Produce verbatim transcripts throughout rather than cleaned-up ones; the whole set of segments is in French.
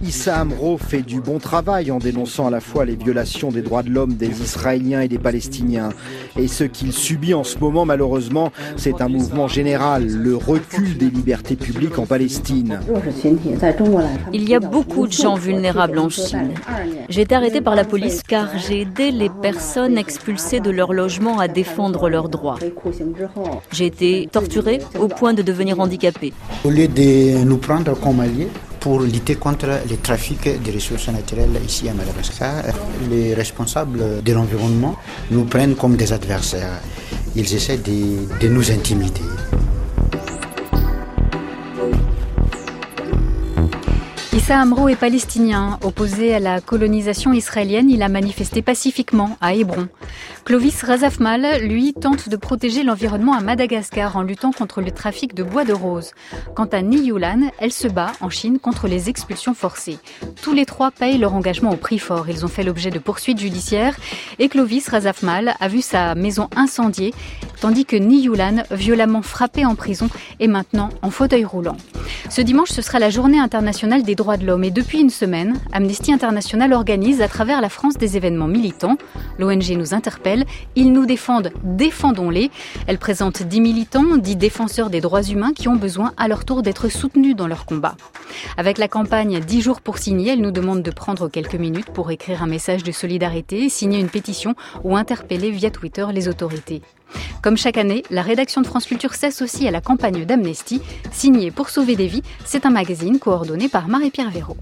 Issa Amro fait du bon travail en dénonçant à la fois les violations des droits de l'homme des Israéliens et des Palestiniens. Et ce qu'il subit en ce moment, malheureusement, c'est un mouvement général, le recul des libertés publiques en Palestine. Il y a beaucoup de gens vulnérables en Chine. J'ai été arrêtée par la police car j'ai aidé les personnes expulsées de leur logement à défendre leurs droits. J'ai été torturée au point de devenir handicapée. Au lieu de nous prendre comme alliés pour lutter contre les trafics des ressources naturelles ici à Madagascar, les responsables de l'environnement nous prennent comme des adversaires. Ils essaient de, de nous intimider. Issa Amro est palestinien. Opposé à la colonisation israélienne, il a manifesté pacifiquement à Hébron. Clovis Razafmal, lui, tente de protéger l'environnement à Madagascar en luttant contre le trafic de bois de rose. Quant à Niyulan, elle se bat en Chine contre les expulsions forcées. Tous les trois payent leur engagement au prix fort. Ils ont fait l'objet de poursuites judiciaires et Clovis Razafmal a vu sa maison incendiée, tandis que Niyulan, violemment frappé en prison, est maintenant en fauteuil roulant. Ce dimanche, ce sera la journée internationale des droits de l'homme et depuis une semaine, Amnesty International organise à travers la France des événements militants. L'O N G nous interpelle, ils nous défendent, défendons-les. Elle présente dix militants, dix défenseurs des droits humains qui ont besoin à leur tour d'être soutenus dans leur combat. Avec la campagne dix jours pour signer, elle nous demande de prendre quelques minutes pour écrire un message de solidarité, signer une pétition ou interpeller via Twitter les autorités. Comme chaque année, la rédaction de France Culture s'associe à la campagne d'Amnesty. Signé pour sauver des vies, c'est un magazine coordonné par Marie-Pierre Véraud.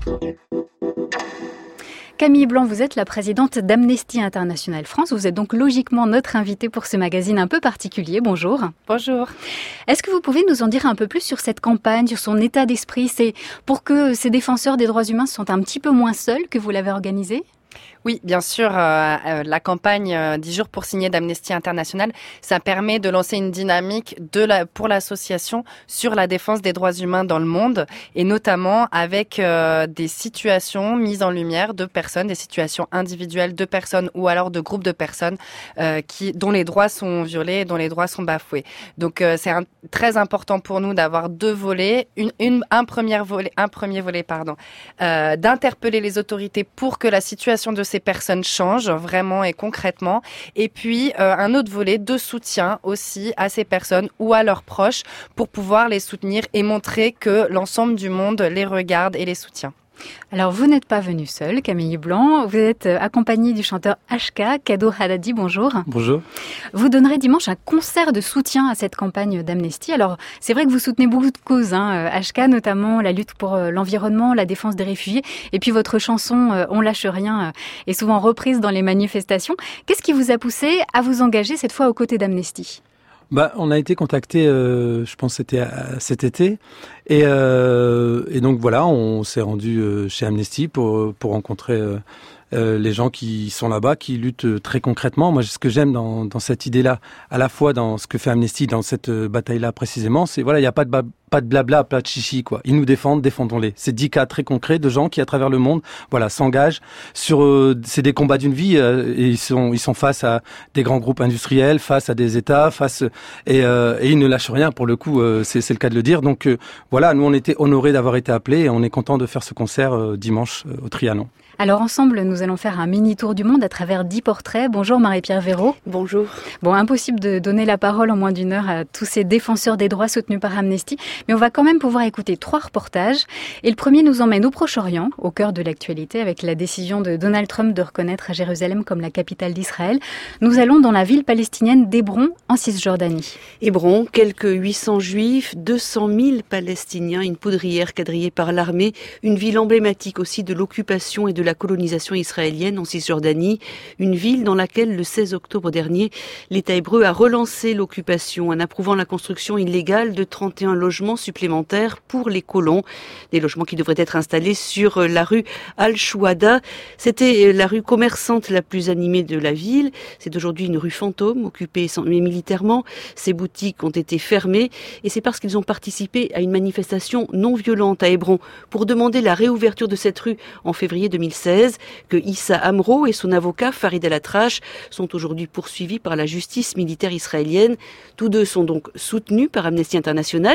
Camille Blanc, vous êtes la présidente d'Amnesty International France. Vous êtes donc logiquement notre invitée pour ce magazine un peu particulier. Bonjour. Bonjour. Est-ce que vous pouvez nous en dire un peu plus sur cette campagne, sur son état d'esprit? C'est pour que ces défenseurs des droits humains se sentent un petit peu moins seuls que vous l'avez organisée? Oui, bien sûr, euh, euh, la campagne euh, dix jours pour signer d'Amnesty International, ça permet de lancer une dynamique de la, pour l'association sur la défense des droits humains dans le monde et notamment avec euh, des situations mises en lumière de personnes, des situations individuelles de personnes ou alors de groupes de personnes euh, qui, dont les droits sont violés, dont les droits sont bafoués. Donc euh, c'est un, très important pour nous d'avoir deux volets, une, une, un, premier volet, un premier volet, pardon, euh, d'interpeller les autorités pour que la situation de ces personnes changent vraiment et concrètement. Et puis, euh, un autre volet de soutien aussi à ces personnes ou à leurs proches pour pouvoir les soutenir et montrer que l'ensemble du monde les regarde et les soutient. Alors, vous n'êtes pas venue seule, Camille Blanc. Vous êtes accompagnée du chanteur H K, Kado Haddadi. Bonjour. Bonjour. Vous donnerez dimanche un concert de soutien à cette campagne d'Amnesty. Alors, c'est vrai que vous soutenez beaucoup de causes, hein. H K, notamment la lutte pour l'environnement, la défense des réfugiés. Et puis, votre chanson « On lâche rien » est souvent reprise dans les manifestations. Qu'est-ce qui vous a poussé à vous engager cette fois aux côtés d'Amnesty ? Bah, on a été contacté, euh, je pense que c'était cet été, et, euh, et donc voilà, on s'est rendu euh, chez Amnesty pour pour rencontrer euh, euh, les gens qui sont là-bas, qui luttent très concrètement. Moi, ce que j'aime dans dans cette idée-là, à la fois dans ce que fait Amnesty, dans cette bataille-là précisément, c'est voilà, il n'y a pas de ba- pas de blabla, pas de chichi, quoi. Ils nous défendent, défendons-les. C'est dix cas très concrets de gens qui, à travers le monde, voilà, s'engagent sur, euh, c'est des combats d'une vie, euh, et ils sont, ils sont face à des grands groupes industriels, face à des États, face, et, euh, et ils ne lâchent rien, pour le coup, euh, c'est, c'est le cas de le dire. Donc, euh, voilà, nous, on était honorés d'avoir été appelés et on est contents de faire ce concert euh, dimanche euh, au Trianon. Alors ensemble, nous allons faire un mini tour du monde à travers dix portraits. Bonjour Marie-Pierre Véraud. Bonjour. Bon, impossible de donner la parole en moins d'une heure à tous ces défenseurs des droits soutenus par Amnesty, mais on va quand même pouvoir écouter trois reportages. Et le premier nous emmène au Proche-Orient, au cœur de l'actualité, avec la décision de Donald Trump de reconnaître Jérusalem comme la capitale d'Israël. Nous allons dans la ville palestinienne d'Hébron, en Cisjordanie. Hébron, quelques huit cents juifs, deux cent mille palestiniens, une poudrière quadrillée par l'armée, une ville emblématique aussi de l'occupation et de la colonisation israélienne en Cisjordanie, une ville dans laquelle le seize octobre dernier, l'État hébreu a relancé l'occupation en approuvant la construction illégale de trente et un logements supplémentaires pour les colons, des logements qui devraient être installés sur la rue Al-Chouada. C'était la rue commerçante la plus animée de la ville. C'est aujourd'hui une rue fantôme, occupée militairement. Ses boutiques ont été fermées et c'est parce qu'ils ont participé à une manifestation non violente à Hébron pour demander la réouverture de cette rue en février deux mille seize que Issa Amro et son avocat Farid El-Atrache sont aujourd'hui poursuivis par la justice militaire israélienne. Tous deux sont donc soutenus par Amnesty International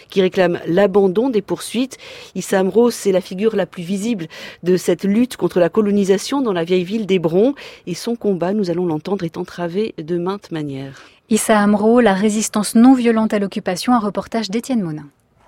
qui réclament l'abandon des poursuites. Issa Amro, c'est la figure la plus visible de cette lutte contre la colonisation dans la vieille ville d'Hébron. Et son combat, nous allons l'entendre, est entravé de maintes manières. Issa Amro, la résistance non violente à l'occupation, un reportage d'Étienne Monin.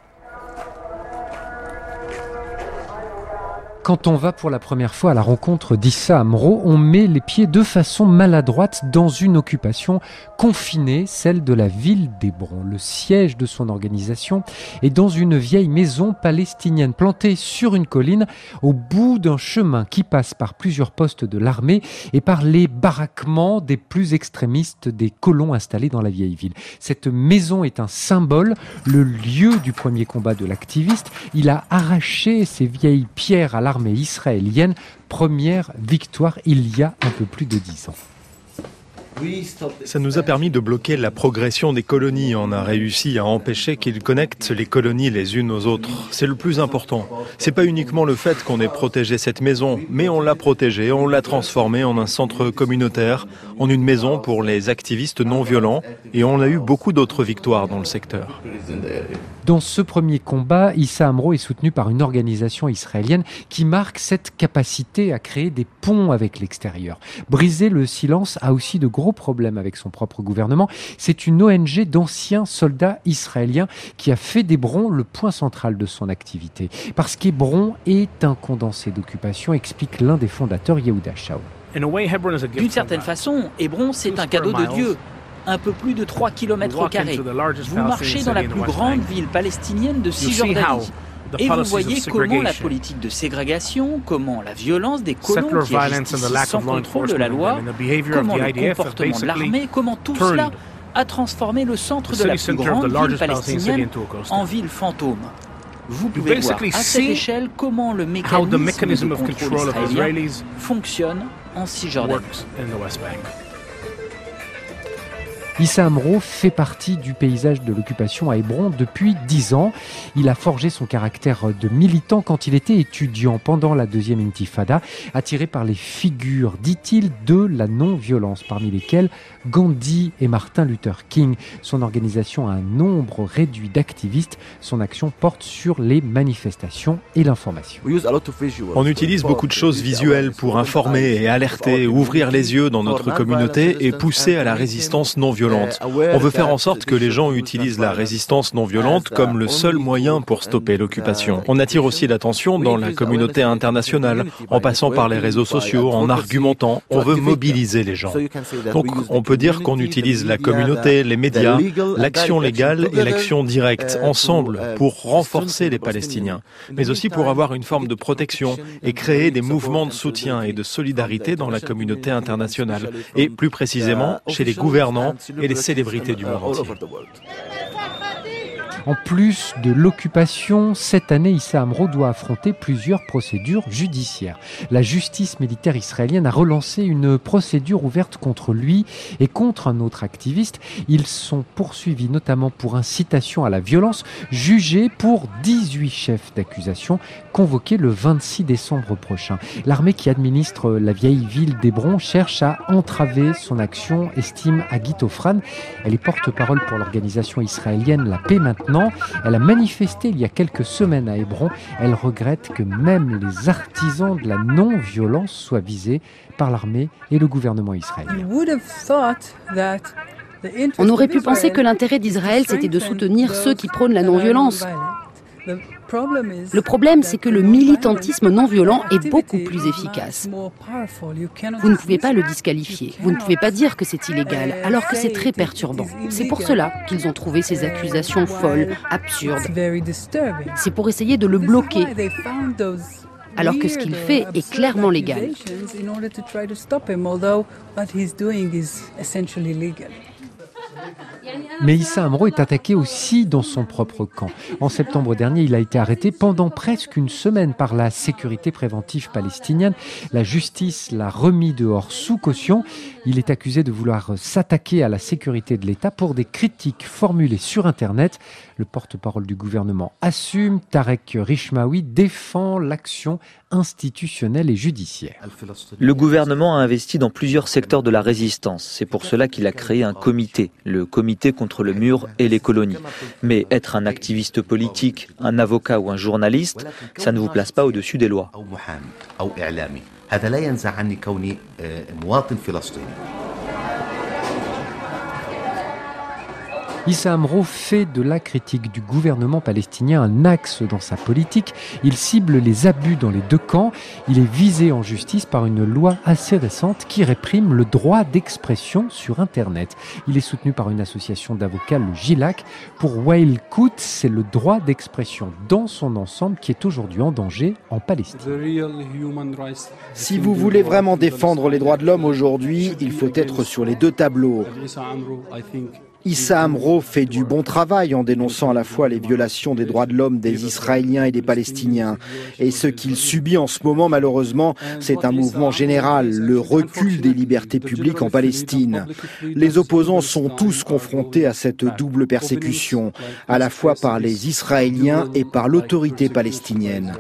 Quand on va pour la première fois à la rencontre d'Issa Amro, on met les pieds de façon maladroite dans une occupation confinée, celle de la ville d'Hébron. Le siège de son organisation est dans une vieille maison palestinienne plantée sur une colline au bout d'un chemin qui passe par plusieurs postes de l'armée et par les baraquements des plus extrémistes des colons installés dans la vieille ville. Cette maison est un symbole, le lieu du premier combat de l'activiste. Il a arraché ces vieilles pierres à l'armée israélienne, première victoire il y a un peu plus de dix ans. Ça nous a permis de bloquer la progression des colonies. On a réussi à empêcher qu'ils connectent les colonies les unes aux autres. C'est le plus important. C'est pas uniquement le fait qu'on ait protégé cette maison, mais on l'a protégée, on l'a transformée en un centre communautaire, en une maison pour les activistes non violents, et on a eu beaucoup d'autres victoires dans le secteur. Dans ce premier combat, Issa Amro est soutenu par une organisation israélienne qui marque cette capacité à créer des ponts avec l'extérieur. Briser le silence a aussi de gros problèmes avec son propre gouvernement. C'est une O N G d'anciens soldats israéliens qui a fait d'Hébron le point central de son activité. Parce qu'Hébron est un condensé d'occupation, explique l'un des fondateurs, Yehuda Shaul. D'une certaine façon, Hébron, c'est un cadeau de Dieu. Un peu plus de trois kilomètres carrés. Vous marchez dans la plus grande ville palestinienne de Cisjordanie. Et vous voyez comment la politique de ségrégation, comment la violence des colons qui agissent ici sans contrôle de la loi, comment le comportement de l'armée, comment tout cela a transformé le centre de la plus grande ville palestinienne en ville fantôme. Vous pouvez voir à cette échelle comment le mécanisme de contrôle israélien fonctionne en Cisjordanie. Issa Amro fait partie du paysage de l'occupation à Hébron depuis dix ans. Il a forgé son caractère de militant quand il était étudiant pendant la deuxième intifada, attiré par les figures, dit-il, de la non-violence, parmi lesquelles Gandhi et Martin Luther King. Son organisation a un nombre réduit d'activistes. Son action porte sur les manifestations et l'information. On utilise beaucoup de choses visuelles pour informer et alerter, ouvrir les yeux dans notre communauté et pousser à la résistance non violente. On veut faire en sorte que les gens utilisent la résistance non violente comme le seul moyen pour stopper l'occupation. On attire aussi l'attention dans la communauté internationale, en passant par les réseaux sociaux, en argumentant. On veut mobiliser les gens. Donc on peut dire qu'on utilise la communauté, les médias, l'action légale et l'action directe ensemble pour renforcer les Palestiniens, mais aussi pour avoir une forme de protection et créer des mouvements de soutien et de solidarité dans la communauté internationale et plus précisément chez les gouvernants et les célébrités du monde entier. En plus de l'occupation, cette année, Issa Amro doit affronter plusieurs procédures judiciaires. La justice militaire israélienne a relancé une procédure ouverte contre lui et contre un autre activiste. Ils sont poursuivis notamment pour incitation à la violence, jugés pour dix-huit chefs d'accusation convoqués le vingt-six décembre prochain. L'armée qui administre la vieille ville d'Hébron cherche à entraver son action, estime Hagit Ofran. Elle est porte-parole pour l'organisation israélienne La Paix Maintenant. Elle a manifesté il y a quelques semaines à Hébron. Elle regrette que même les artisans de la non-violence soient visés par l'armée et le gouvernement israélien. On aurait pu penser que l'intérêt d'Israël, c'était de soutenir ceux qui prônent la non-violence. Le problème, c'est que le militantisme non-violent est beaucoup plus efficace. Vous ne pouvez pas le disqualifier. Vous ne pouvez pas dire que c'est illégal, alors que c'est très perturbant. C'est pour cela qu'ils ont trouvé ces accusations folles, absurdes. C'est pour essayer de le bloquer, alors que ce qu'il fait est clairement légal. Mais Issa Amro est attaqué aussi dans son propre camp. En septembre dernier, il a été arrêté pendant presque une semaine par la sécurité préventive palestinienne. La justice l'a remis dehors sous caution. Il est accusé de vouloir s'attaquer à la sécurité de l'État pour des critiques formulées sur Internet. Le porte-parole du gouvernement assume. Tarek Rishmaoui défend l'action institutionnelle et judiciaire. Le gouvernement a investi dans plusieurs secteurs de la résistance. C'est pour cela qu'il a créé un comité, le comité contre le mur et les colonies. Mais être un activiste politique, un avocat ou un journaliste, ça ne vous place pas au-dessus des lois. Issa Amro fait de la critique du gouvernement palestinien un axe dans sa politique. Il cible les abus dans les deux camps. Il est visé en justice par une loi assez récente qui réprime le droit d'expression sur Internet. Il est soutenu par une association d'avocats, le GILAC. Pour Wael Kout, c'est le droit d'expression dans son ensemble qui est aujourd'hui en danger en Palestine. Si vous voulez vraiment défendre les droits de l'homme aujourd'hui, il faut être sur les deux tableaux. Issa Amro fait du bon travail en dénonçant à la fois les violations des droits de l'homme des Israéliens et des Palestiniens. Et ce qu'il subit en ce moment, malheureusement, c'est un mouvement général, le recul des libertés publiques en Palestine. Les opposants sont tous confrontés à cette double persécution, à la fois par les Israéliens et par l'autorité palestinienne.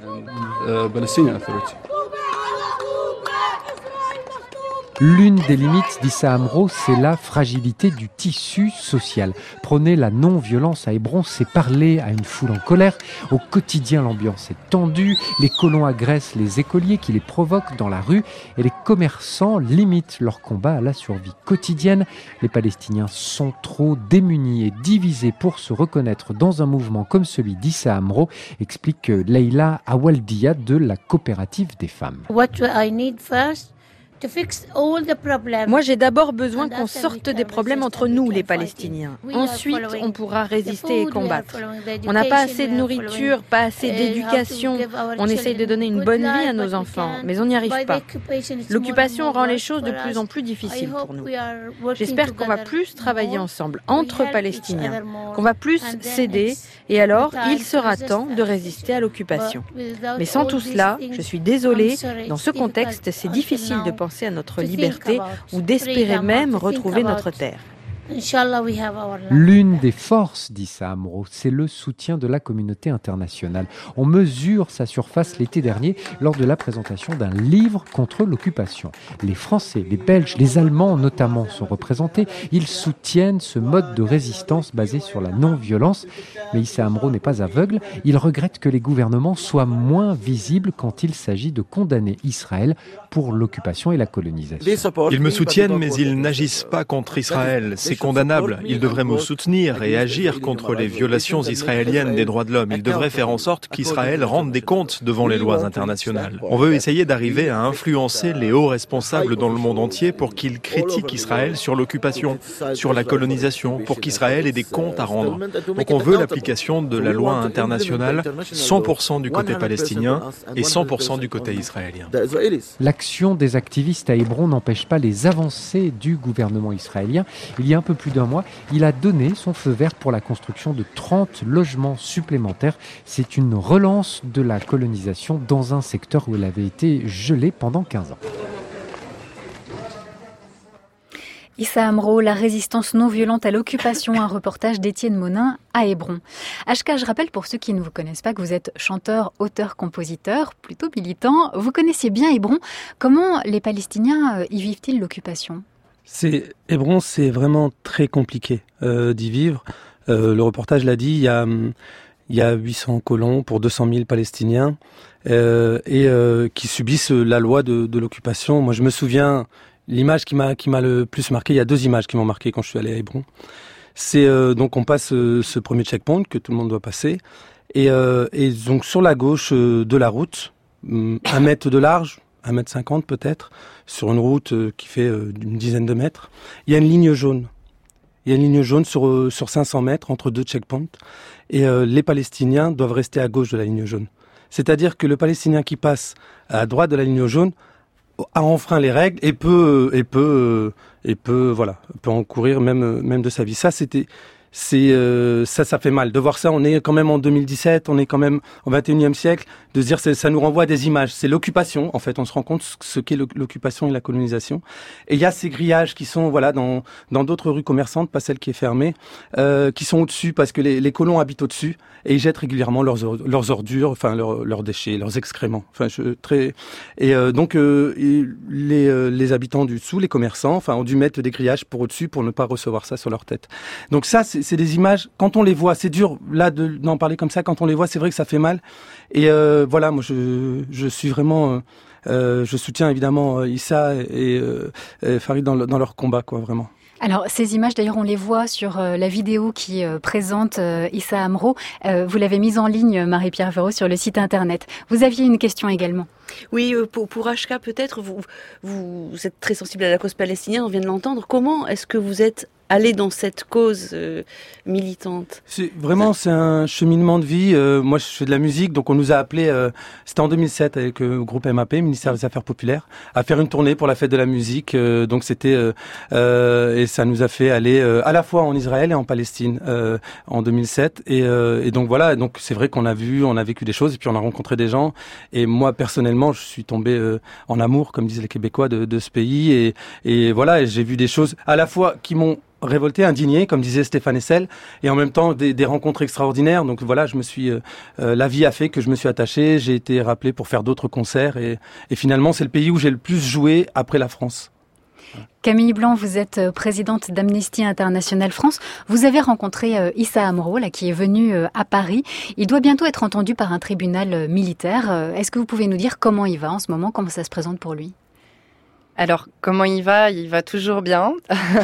L'une des limites d'Issa Amro, c'est la fragilité du tissu social. Prôner la non-violence à Hébron, c'est parler à une foule en colère. Au quotidien, l'ambiance est tendue. Les colons agressent les écoliers qui les provoquent dans la rue. Et les commerçants limitent leur combat à la survie quotidienne. Les Palestiniens sont trop démunis et divisés pour se reconnaître dans un mouvement comme celui d'Issa Amro, explique Leila Awaldia de la coopérative des femmes. What I need first Moi, j'ai d'abord besoin qu'on sorte des problèmes entre nous, les Palestiniens. Ensuite, on pourra résister et combattre. On n'a pas assez de nourriture, pas assez d'éducation. On essaye de donner une bonne vie à nos enfants, mais on n'y arrive pas. L'occupation rend les choses de plus en plus difficiles pour nous. J'espère qu'on va plus travailler ensemble, entre Palestiniens, qu'on va plus s'aider, et alors, il sera temps de résister à l'occupation. Mais sans tout cela, je suis désolée, dans ce contexte, c'est difficile de penser à notre liberté ou d'espérer même retrouver notre terre. L'une des forces d'Issa Amro, c'est le soutien de la communauté internationale. On mesure sa surface l'été dernier lors de la présentation d'un livre contre l'occupation. Les Français, les Belges, les Allemands notamment sont représentés. Ils soutiennent ce mode de résistance basé sur la non-violence. Mais Issa Amro n'est pas aveugle. Il regrette que les gouvernements soient moins visibles quand il s'agit de condamner Israël pour l'occupation et la colonisation. Ils me soutiennent, mais ils n'agissent pas contre Israël. C'est condamnable. Ils devraient me soutenir et agir contre les violations israéliennes des droits de l'homme. Ils devraient faire en sorte qu'Israël rende des comptes devant les lois internationales. On veut essayer d'arriver à influencer les hauts responsables dans le monde entier pour qu'ils critiquent Israël sur l'occupation, sur la colonisation, pour qu'Israël ait des comptes à rendre. Donc on veut l'application de la loi internationale cent pour cent du côté palestinien et cent pour cent du côté israélien. L'action des activistes à Hébron n'empêche pas les avancées du gouvernement israélien. Il y a un peu plus d'un mois, il a donné son feu vert pour la construction de trente logements supplémentaires. C'est une relance de la colonisation dans un secteur où elle avait été gelée pendant quinze ans. Issa Amro, la résistance non violente à l'occupation, un reportage d'Étienne Monin à Hébron. H K, je rappelle pour ceux qui ne vous connaissent pas que vous êtes chanteur, auteur, compositeur, plutôt militant. Vous connaissiez bien Hébron. Comment les Palestiniens y vivent-ils l'occupation ? C'est, Hébron, c'est vraiment très compliqué euh, d'y vivre. Euh, le reportage l'a dit, il y a, il y a huit cents colons pour deux cent mille Palestiniens euh, et euh, qui subissent la loi de, de l'occupation. Moi, je me souviens... L'image qui m'a qui m'a le plus marqué, il y a deux images qui m'ont marqué quand je suis allé à Hébron. C'est euh, donc on passe euh, ce premier checkpoint que tout le monde doit passer, et, euh, et donc sur la gauche euh, de la route, un mètre de large, un mètre cinquante peut-être, sur une route euh, qui fait euh, une dizaine de mètres, il y a une ligne jaune. Il y a une ligne jaune sur euh, sur cinq cents mètres entre deux checkpoints, et euh, les Palestiniens doivent rester à gauche de la ligne jaune. C'est-à-dire que le Palestinien qui passe à droite de la ligne jaune a enfreint les règles et peut et peut et peut voilà peut encourir même même de sa vie. Ça c'était c'est euh, ça ça fait mal de voir ça. On est quand même en deux mille dix-sept, on est quand même au vingt et unième siècle, de se dire c'est, ça nous renvoie à des images. C'est l'occupation en fait. On se rend compte ce qu'est l'occupation et la colonisation. Et il y a ces grillages qui sont voilà dans dans d'autres rues commerçantes, pas celle qui est fermée, euh, qui sont au-dessus parce que les, les colons habitent au-dessus et ils jettent régulièrement leurs leurs ordures, enfin leurs leurs déchets, leurs excréments. Enfin je, très et euh, donc euh, les euh, les habitants du dessous, les commerçants, enfin ont dû dû mettre des grillages pour au-dessus pour ne pas recevoir ça sur leur tête. Donc ça, c'est, c'est des images, quand on les voit, c'est dur là de, d'en parler comme ça, quand on les voit, c'est vrai que ça fait mal. Et euh, voilà, moi je, je suis vraiment... Euh, euh, je soutiens évidemment Issa et, euh, et Farid dans, le, dans leur combat, quoi, vraiment. Alors, ces images, d'ailleurs, on les voit sur euh, la vidéo qui euh, présente euh, Issa Amro. Euh, vous l'avez mise en ligne, Marie-Pierre Véraud, sur le site internet. Vous aviez une question également. Oui, euh, pour, pour H K, peut-être, vous, vous, vous êtes très sensible à la cause palestinienne, on vient de l'entendre. Comment est-ce que vous êtes allé dans cette cause euh, militante? C'est vraiment, c'est un cheminement de vie. Euh, moi, je fais de la musique, donc on nous a appelés, euh, c'était en deux mille sept avec le euh, groupe M A P, Ministère des Affaires Populaires, à faire une tournée pour la fête de la musique. Euh, donc c'était, euh, euh, et ça nous a fait aller euh, à la fois en Israël et en Palestine euh, en deux mille sept. Et, euh, et donc voilà, donc c'est vrai qu'on a vu, on a vécu des choses, et puis on a rencontré des gens. Et moi, personnellement, je suis tombé euh, en amour, comme disent les Québécois, de, de ce pays. Et, et voilà, et j'ai vu des choses à la fois qui m'ont révolté, indigné, comme disait Stéphane Hessel, et en même temps des, des rencontres extraordinaires. Donc voilà, je me suis, euh, euh, la vie a fait que je me suis attaché. J'ai été rappelé pour faire d'autres concerts, et, et finalement, c'est le pays où j'ai le plus joué après la France. Camille Blanc, vous êtes présidente d'Amnesty International France. Vous avez rencontré euh, Issa Amro, là, qui est venu euh, à Paris. Il doit bientôt être entendu par un tribunal euh, militaire. Euh, est-ce que vous pouvez nous dire comment il va en ce moment, comment ça se présente pour lui ? Alors, comment il va? Il va toujours bien.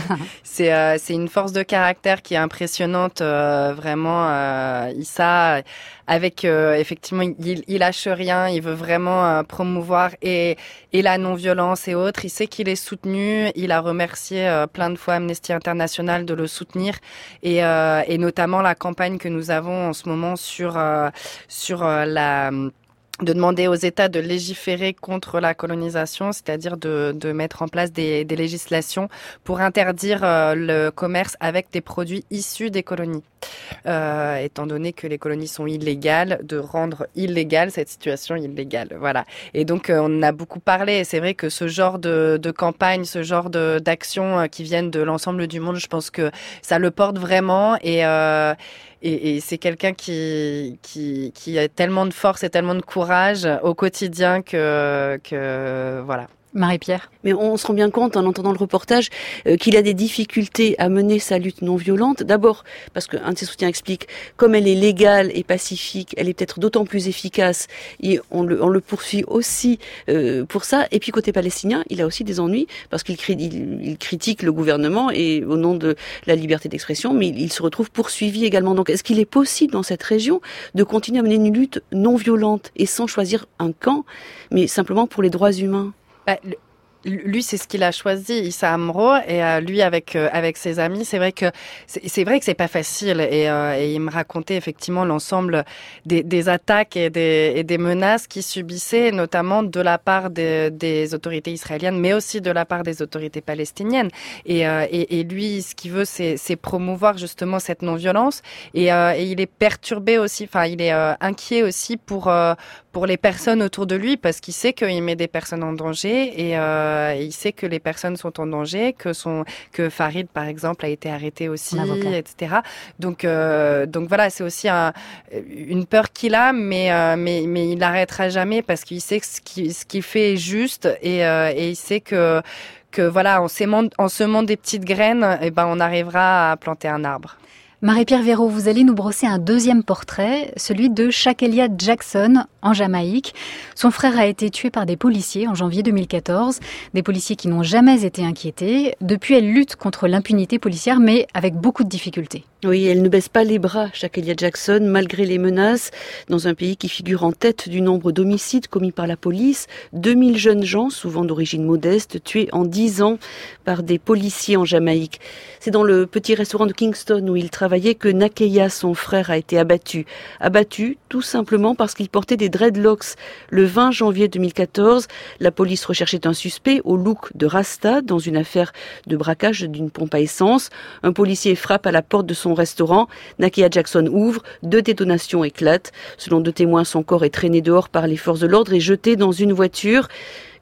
c'est euh, c'est une force de caractère qui est impressionnante, euh, vraiment. Euh, Issa, avec euh, effectivement, il, il lâche rien. Il veut vraiment euh, promouvoir et et la non-violence et autres. Il sait qu'il est soutenu. Il a remercié euh, plein de fois Amnesty International de le soutenir et euh, et notamment la campagne que nous avons en ce moment sur euh, sur euh, la de demander aux États de légiférer contre la colonisation, c'est-à-dire de, de mettre en place des, des législations pour interdire euh, le commerce avec des produits issus des colonies. Euh, étant donné que les colonies sont illégales, de rendre illégale cette situation illégale. Voilà. Et donc, euh, on en a beaucoup parlé. Et c'est vrai que ce genre de, de campagne, ce genre de, d'actions euh, qui viennent de l'ensemble du monde, je pense que ça le porte vraiment. Et, euh, et, et c'est quelqu'un qui, qui, qui a tellement de force et tellement de courage au quotidien que, que voilà. Marie-Pierre. Mais on se rend bien compte en entendant le reportage euh, qu'il a des difficultés à mener sa lutte non violente. D'abord parce qu'un de ses soutiens explique, comme elle est légale et pacifique, elle est peut-être d'autant plus efficace et on le, on le poursuit aussi euh, pour ça. Et puis côté palestinien, il a aussi des ennuis parce qu'il il, il critique le gouvernement et au nom de la liberté d'expression, mais il, il se retrouve poursuivi également. Donc est-ce qu'il est possible dans cette région de continuer à mener une lutte non violente et sans choisir un camp, mais simplement pour les droits humains? Bah, le... Lui, c'est ce qu'il a choisi, Issa Amro, et euh, lui avec euh, avec ses amis. C'est vrai que c'est, c'est vrai que c'est pas facile, et, euh, et il me racontait effectivement l'ensemble des, des attaques et des, et des menaces qu'il subissait, notamment de la part des, des autorités israéliennes, mais aussi de la part des autorités palestiniennes. Et, euh, et, et lui, ce qu'il veut, c'est, c'est promouvoir justement cette non-violence. Et, euh, et il est perturbé aussi, enfin, il est euh, inquiet aussi pour euh, pour les personnes autour de lui, parce qu'il sait qu'il met des personnes en danger et euh, il sait que les personnes sont en danger, que son que Farid par exemple a été arrêté aussi, et cetera. Donc euh, donc voilà, c'est aussi un, une peur qu'il a, mais euh, mais mais il n'arrêtera jamais parce qu'il sait que ce qu'il ce qu'il fait est juste et euh, et il sait que que voilà, en semant en semant des petites graines, et ben on arrivera à planter un arbre. Marie-Pierre Véraud, vous allez nous brosser un deuxième portrait, celui de Shakelia Jackson, en Jamaïque. Son frère a été tué par des policiers en janvier deux mille quatorze, des policiers qui n'ont jamais été inquiétés. Depuis, elle lutte contre l'impunité policière, mais avec beaucoup de difficultés. Oui, elle ne baisse pas les bras, Shakelia Jackson, malgré les menaces, dans un pays qui figure en tête du nombre d'homicides commis par la police. deux mille jeunes gens, souvent d'origine modeste, tués en dix ans par des policiers en Jamaïque. C'est dans le petit restaurant de Kingston où il travaillait que Nakeya, son frère, a été abattu. Abattu tout simplement parce qu'il portait des dreadlocks. Le vingt janvier deux mille quatorze, la police recherchait un suspect au look de Rasta dans une affaire de braquage d'une pompe à essence. Un policier frappe à la porte de son restaurant. Nakeya Jackson ouvre, deux détonations éclatent. Selon deux témoins, son corps est traîné dehors par les forces de l'ordre et jeté dans une voiture.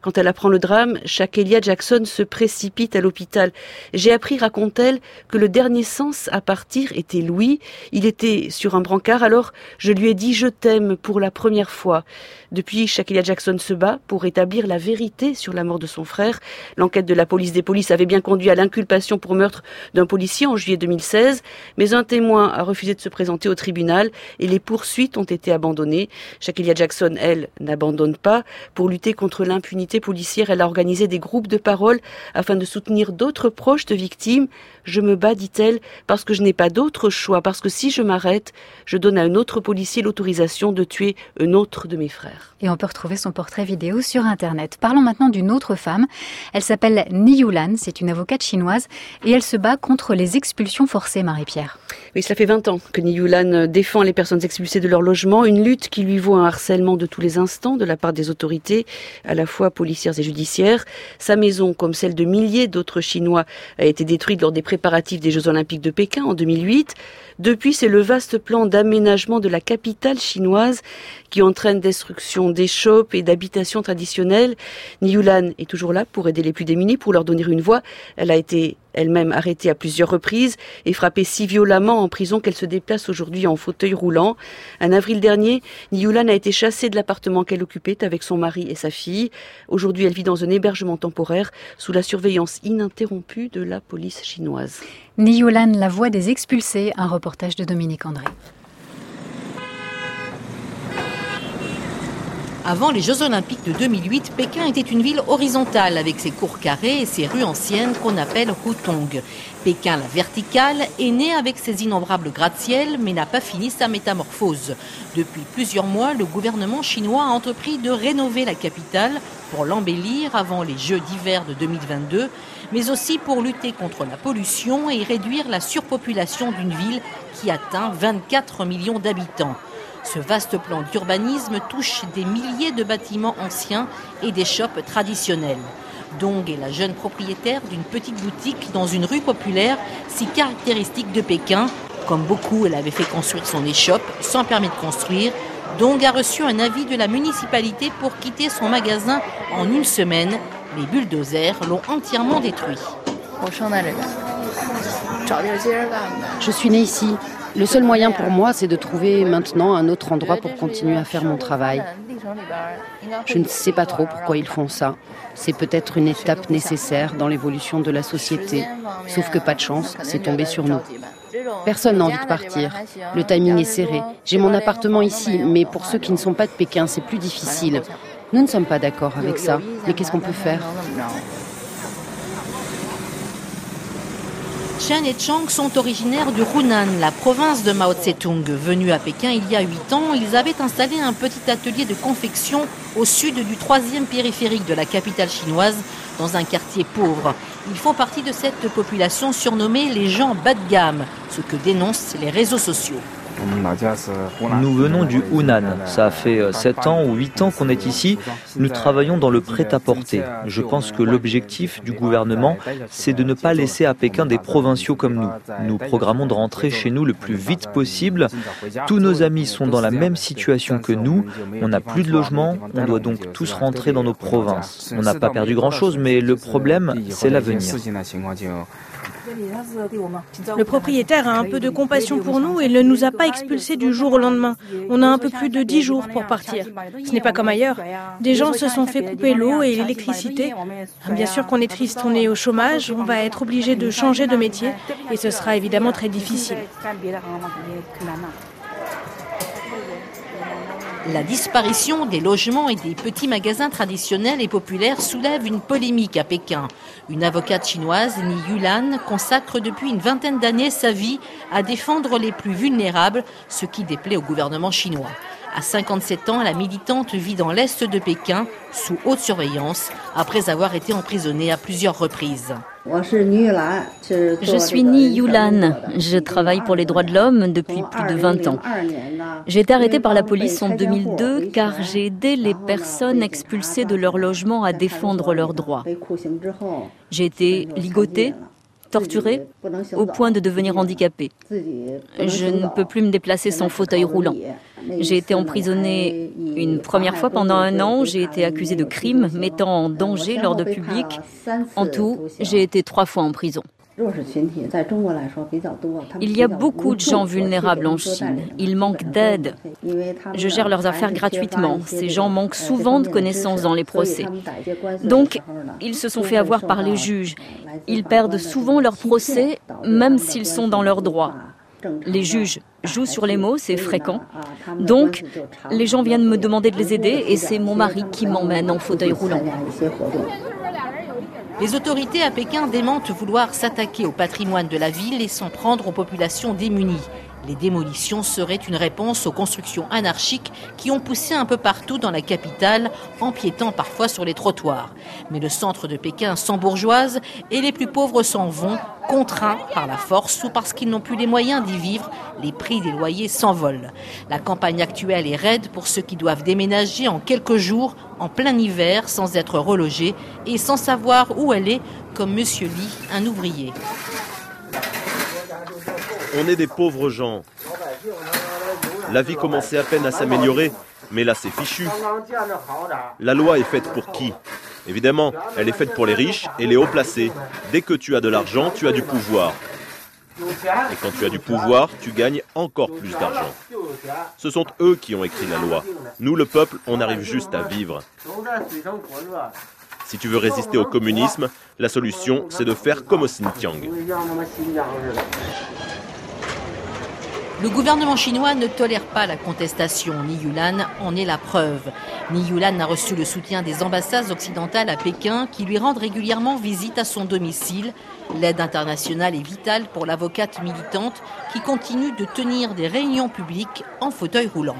Quand elle apprend le drame, Shakelia Jackson se précipite à l'hôpital. J'ai appris, raconte-t-elle, que le dernier sens à partir était Louis. Il était sur un brancard, alors je lui ai dit « je t'aime » pour la première fois. Depuis, Shakelia Jackson se bat pour établir la vérité sur la mort de son frère. L'enquête de la police des polices avait bien conduit à l'inculpation pour meurtre d'un policier en juillet deux mille seize, mais un témoin a refusé de se présenter au tribunal et les poursuites ont été abandonnées. Shakelia Jackson, elle, n'abandonne pas. Pour lutter contre l'impunité policière, elle a organisé des groupes de parole afin de soutenir d'autres proches de victimes. Je me bats, dit-elle, parce que je n'ai pas d'autre choix, parce que si je m'arrête, je donne à un autre policier l'autorisation de tuer un autre de mes frères. Et on peut retrouver son portrait vidéo sur Internet. Parlons maintenant d'une autre femme. Elle s'appelle Ni Yulan, c'est une avocate chinoise et elle se bat contre les expulsions forcées, Marie-Pierre. Oui, cela fait vingt ans que Ni Yulan défend les personnes expulsées de leur logement, une lutte qui lui vaut un harcèlement de tous les instants de la part des autorités, à la fois policières et judiciaires. Sa maison, comme celle de milliers d'autres Chinois, a été détruite lors des préparatifs des Jeux Olympiques de Pékin en deux mille huit. Depuis, c'est le vaste plan d'aménagement de la capitale chinoise qui entraîne destruction des shops et d'habitations traditionnelles. Ni Yulan est toujours là pour aider les plus démunis, pour leur donner une voix. Elle a été elle-même arrêtée à plusieurs reprises et frappée si violemment en prison qu'elle se déplace aujourd'hui en fauteuil roulant. En avril dernier, Ni Yulan a été chassée de l'appartement qu'elle occupait avec son mari et sa fille. Aujourd'hui, elle vit dans un hébergement temporaire sous la surveillance ininterrompue de la police chinoise. Ni Yulan, la voix des expulsés, un reportage de Dominique André. Avant les Jeux Olympiques de deux mille huit, Pékin était une ville horizontale avec ses cours carrés et ses rues anciennes qu'on appelle Hutong. Pékin, la verticale, est née avec ses innombrables gratte-ciel mais n'a pas fini sa métamorphose. Depuis plusieurs mois, le gouvernement chinois a entrepris de rénover la capitale pour l'embellir avant les Jeux d'hiver de deux mille vingt-deux, mais aussi pour lutter contre la pollution et réduire la surpopulation d'une ville qui atteint vingt-quatre millions d'habitants. Ce vaste plan d'urbanisme touche des milliers de bâtiments anciens et des shops traditionnels. Dong est la jeune propriétaire d'une petite boutique dans une rue populaire si caractéristique de Pékin. Comme beaucoup, elle avait fait construire son échoppe sans permis de construire. Dong a reçu un avis de la municipalité pour quitter son magasin en une semaine. Les bulldozers l'ont entièrement détruit. Je suis née ici. Le seul moyen pour moi, c'est de trouver maintenant un autre endroit pour continuer à faire mon travail. Je ne sais pas trop pourquoi ils font ça. C'est peut-être une étape nécessaire dans l'évolution de la société. Sauf que pas de chance, c'est tombé sur nous. Personne n'a envie de partir. Le timing est serré. J'ai mon appartement ici, mais pour ceux qui ne sont pas de Pékin, c'est plus difficile. Nous ne sommes pas d'accord avec ça. Mais qu'est-ce qu'on peut faire ? Chen et Chang sont originaires du Hunan, la province de Mao Tse-tung. Venus à Pékin il y a huit ans, ils avaient installé un petit atelier de confection au sud du troisième périphérique de la capitale chinoise, dans un quartier pauvre. Ils font partie de cette population surnommée les gens bas de gamme, ce que dénoncent les réseaux sociaux. Nous venons du Hunan. Ça fait sept ans ou huit ans qu'on est ici. Nous travaillons dans le prêt-à-porter. Je pense que l'objectif du gouvernement, c'est de ne pas laisser à Pékin des provinciaux comme nous. Nous programmons de rentrer chez nous le plus vite possible. Tous nos amis sont dans la même situation que nous. On n'a plus de logement. On doit donc tous rentrer dans nos provinces. On n'a pas perdu grand-chose, mais le problème, c'est l'avenir. Le propriétaire a un peu de compassion pour nous et ne nous a pas expulsés du jour au lendemain. On a un peu plus de dix jours pour partir. Ce n'est pas comme ailleurs. Des gens se sont fait couper l'eau et l'électricité. Bien sûr qu'on est triste, on est au chômage, on va être obligé de changer de métier et ce sera évidemment très difficile. La disparition des logements et des petits magasins traditionnels et populaires soulève une polémique à Pékin. Une avocate chinoise, Ni Yulan, consacre depuis une vingtaine d'années sa vie à défendre les plus vulnérables, ce qui déplaît au gouvernement chinois. À cinquante-sept ans, la militante vit dans l'est de Pékin, sous haute surveillance, après avoir été emprisonnée à plusieurs reprises. Je suis Ni Yulan. Je travaille pour les droits de l'homme depuis plus de vingt ans. J'ai été arrêtée par la police en deux mille deux car j'ai aidé les personnes expulsées de leur logement à défendre leurs droits. J'ai été ligotée, torturée au point de devenir handicapée. Je ne peux plus me déplacer sans fauteuil roulant. J'ai été emprisonnée une première fois pendant un an. J'ai été accusée de crimes mettant en danger l'ordre public. En tout, j'ai été trois fois en prison. Il y a beaucoup de gens vulnérables en Chine. Ils manquent d'aide. Je gère leurs affaires gratuitement. Ces gens manquent souvent de connaissances dans les procès. Donc, ils se sont fait avoir par les juges. Ils perdent souvent leurs procès, même s'ils sont dans leurs droits. Les juges jouent sur les mots, c'est fréquent. Donc, les gens viennent me demander de les aider et c'est mon mari qui m'emmène en fauteuil roulant. Les autorités à Pékin démentent vouloir s'attaquer au patrimoine de la ville et s'en prendre aux populations démunies. Les démolitions seraient une réponse aux constructions anarchiques qui ont poussé un peu partout dans la capitale, empiétant parfois sur les trottoirs. Mais le centre de Pékin s'embourgeoise et les plus pauvres s'en vont, contraints par la force ou parce qu'ils n'ont plus les moyens d'y vivre. Les prix des loyers s'envolent. La campagne actuelle est raide pour ceux qui doivent déménager en quelques jours, en plein hiver, sans être relogés et sans savoir où aller, comme Monsieur Li, un ouvrier. On est des pauvres gens. La vie commençait à peine à s'améliorer, mais là c'est fichu. La loi est faite pour qui ? Évidemment, elle est faite pour les riches et les hauts placés. Dès que tu as de l'argent, tu as du pouvoir. Et quand tu as du pouvoir, tu gagnes encore plus d'argent. Ce sont eux qui ont écrit la loi. Nous, le peuple, on arrive juste à vivre. Si tu veux résister au communisme, la solution, c'est de faire comme au Xinjiang. Le gouvernement chinois ne tolère pas la contestation. Ni Yulan en est la preuve. Ni Yulan a reçu le soutien des ambassades occidentales à Pékin qui lui rendent régulièrement visite à son domicile. L'aide internationale est vitale pour l'avocate militante qui continue de tenir des réunions publiques en fauteuil roulant.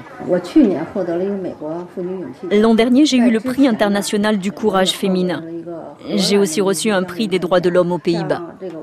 L'an dernier, j'ai eu le prix international du courage féminin. J'ai aussi reçu un prix des droits de l'homme aux Pays-Bas.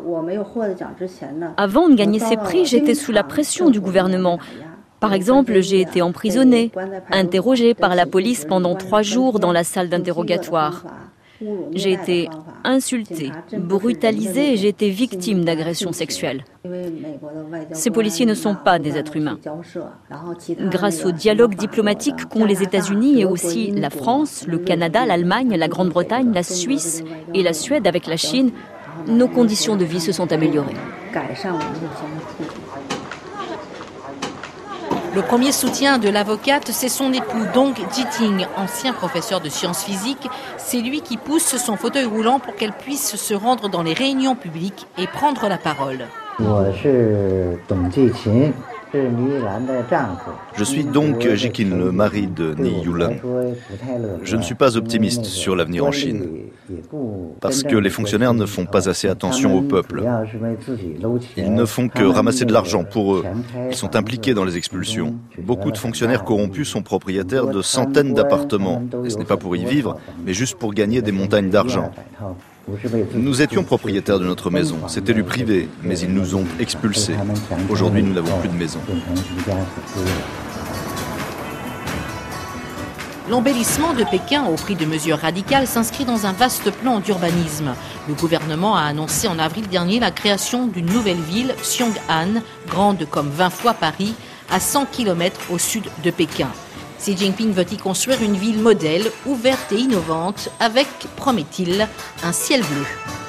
Avant de gagner ces prix, j'étais sous la pression du gouvernement. Par exemple, j'ai été emprisonnée, interrogée par la police pendant trois jours dans la salle d'interrogatoire. J'ai été insultée, brutalisée et j'ai été victime d'agressions sexuelles. Ces policiers ne sont pas des êtres humains. Grâce au dialogue diplomatique qu'ont les États-Unis et aussi la France, le Canada, l'Allemagne, la Grande-Bretagne, la Suisse et la Suède avec la Chine, nos conditions de vie se sont améliorées. Le premier soutien de l'avocate, c'est son époux Dong Jiting, ancien professeur de sciences physiques. C'est lui qui pousse son fauteuil roulant pour qu'elle puisse se rendre dans les réunions publiques et prendre la parole. Je suis donc Jikin, le mari de Ni Yulan. Je ne suis pas optimiste sur l'avenir en Chine, parce que les fonctionnaires ne font pas assez attention au peuple. Ils ne font que ramasser de l'argent pour eux. Ils sont impliqués dans les expulsions. Beaucoup de fonctionnaires corrompus sont propriétaires de centaines d'appartements. Et ce n'est pas pour y vivre, mais juste pour gagner des montagnes d'argent. Nous étions propriétaires de notre maison, c'était du privé, mais ils nous ont expulsés. Aujourd'hui, nous n'avons plus de maison. L'embellissement de Pékin au prix de mesures radicales s'inscrit dans un vaste plan d'urbanisme. Le gouvernement a annoncé en avril dernier la création d'une nouvelle ville, Xiong'an, grande comme vingt fois Paris, à cent kilomètres au sud de Pékin. Xi Jinping veut y construire une ville modèle, ouverte et innovante, avec, promet-il, un ciel bleu.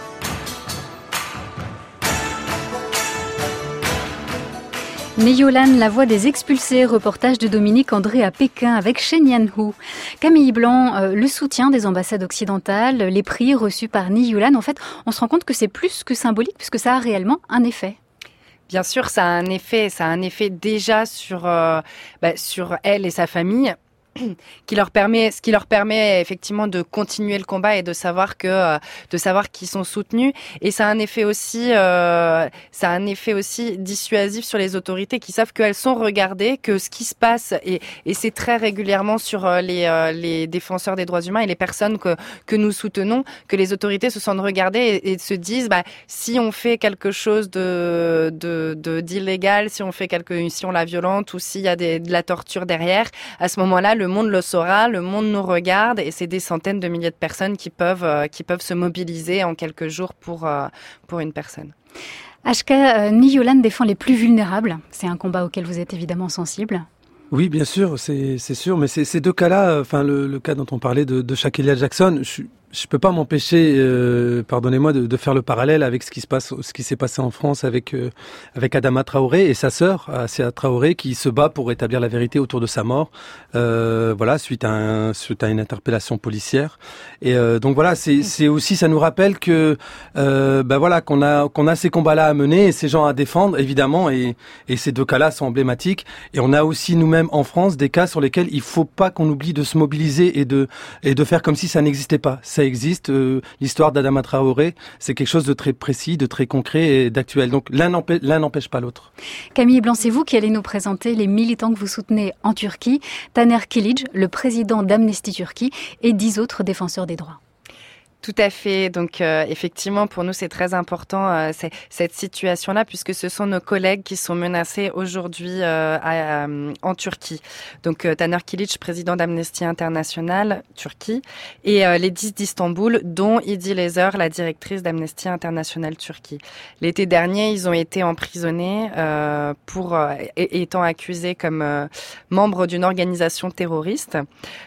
Neyolan, la voix des expulsés, reportage de Dominique André à Pékin avec Shen Yanhu. Camille Blanc, euh, le soutien des ambassades occidentales, les prix reçus par Neyolan, en fait, on se rend compte que c'est plus que symbolique puisque ça a réellement un effet. Bien sûr, ça a un effet, ça a un effet déjà sur euh, bah, sur elle et sa famille. Qui leur permet, ce qui leur permet effectivement de continuer le combat et de savoir que, de savoir qu'ils sont soutenus. Et ça a un effet aussi, euh, ça a un effet aussi dissuasif sur les autorités qui savent qu'elles sont regardées, que ce qui se passe et, et c'est très régulièrement sur les, les défenseurs des droits humains et les personnes que que nous soutenons, que les autorités se sentent regardées et, et se disent, bah, si on fait quelque chose de, de, de d'illégal, si on fait quelque, si on la violente ou s'il y a des, de la torture derrière, à ce moment-là, le le monde le saura, le monde nous regarde et c'est des centaines de milliers de personnes qui peuvent, euh, qui peuvent se mobiliser en quelques jours pour, euh, pour une personne. Ashka Niyoulan défend les plus vulnérables. C'est un combat auquel vous êtes évidemment sensible. Oui, bien sûr, c'est, c'est sûr, mais ces, ces deux cas-là, enfin le, le cas dont on parlait de, de Shakilia Jackson, je Je peux pas m'empêcher, euh, pardonnez-moi, de, de faire le parallèle avec ce qui se passe, ce qui s'est passé en France avec euh, avec Adama Traoré et sa sœur, Assia Traoré, qui se bat pour établir la vérité autour de sa mort. Euh, voilà, suite à un, suite à une interpellation policière. Et euh, donc voilà, c'est c'est aussi, ça nous rappelle que euh, ben voilà qu'on a qu'on a ces combats-là à mener et ces gens à défendre, évidemment. Et et ces deux cas-là sont emblématiques. Et on a aussi nous-mêmes en France des cas sur lesquels il faut pas qu'on oublie de se mobiliser et de et de faire comme si ça n'existait pas. Ça existe. Euh, l'histoire d'Adama Traoré, c'est quelque chose de très précis, de très concret et d'actuel. Donc l'un n'empêche, l'un n'empêche pas l'autre. Camille Blanc, c'est vous qui allez nous présenter les militants que vous soutenez en Turquie. Taner Kilic, le président d'Amnesty Turquie, et dix autres défenseurs des droits. Tout à fait. Donc, euh, effectivement, pour nous, c'est très important euh, c'est, cette situation-là, puisque ce sont nos collègues qui sont menacés aujourd'hui euh, à, à, en Turquie. Donc, euh, Taner Kilic, président d'Amnesty International, Turquie, et euh, les dix d'Istanbul, dont Idi Lezer, la directrice d'Amnesty International, Turquie. L'été dernier, ils ont été emprisonnés euh, pour euh, étant accusés comme euh, membres d'une organisation terroriste.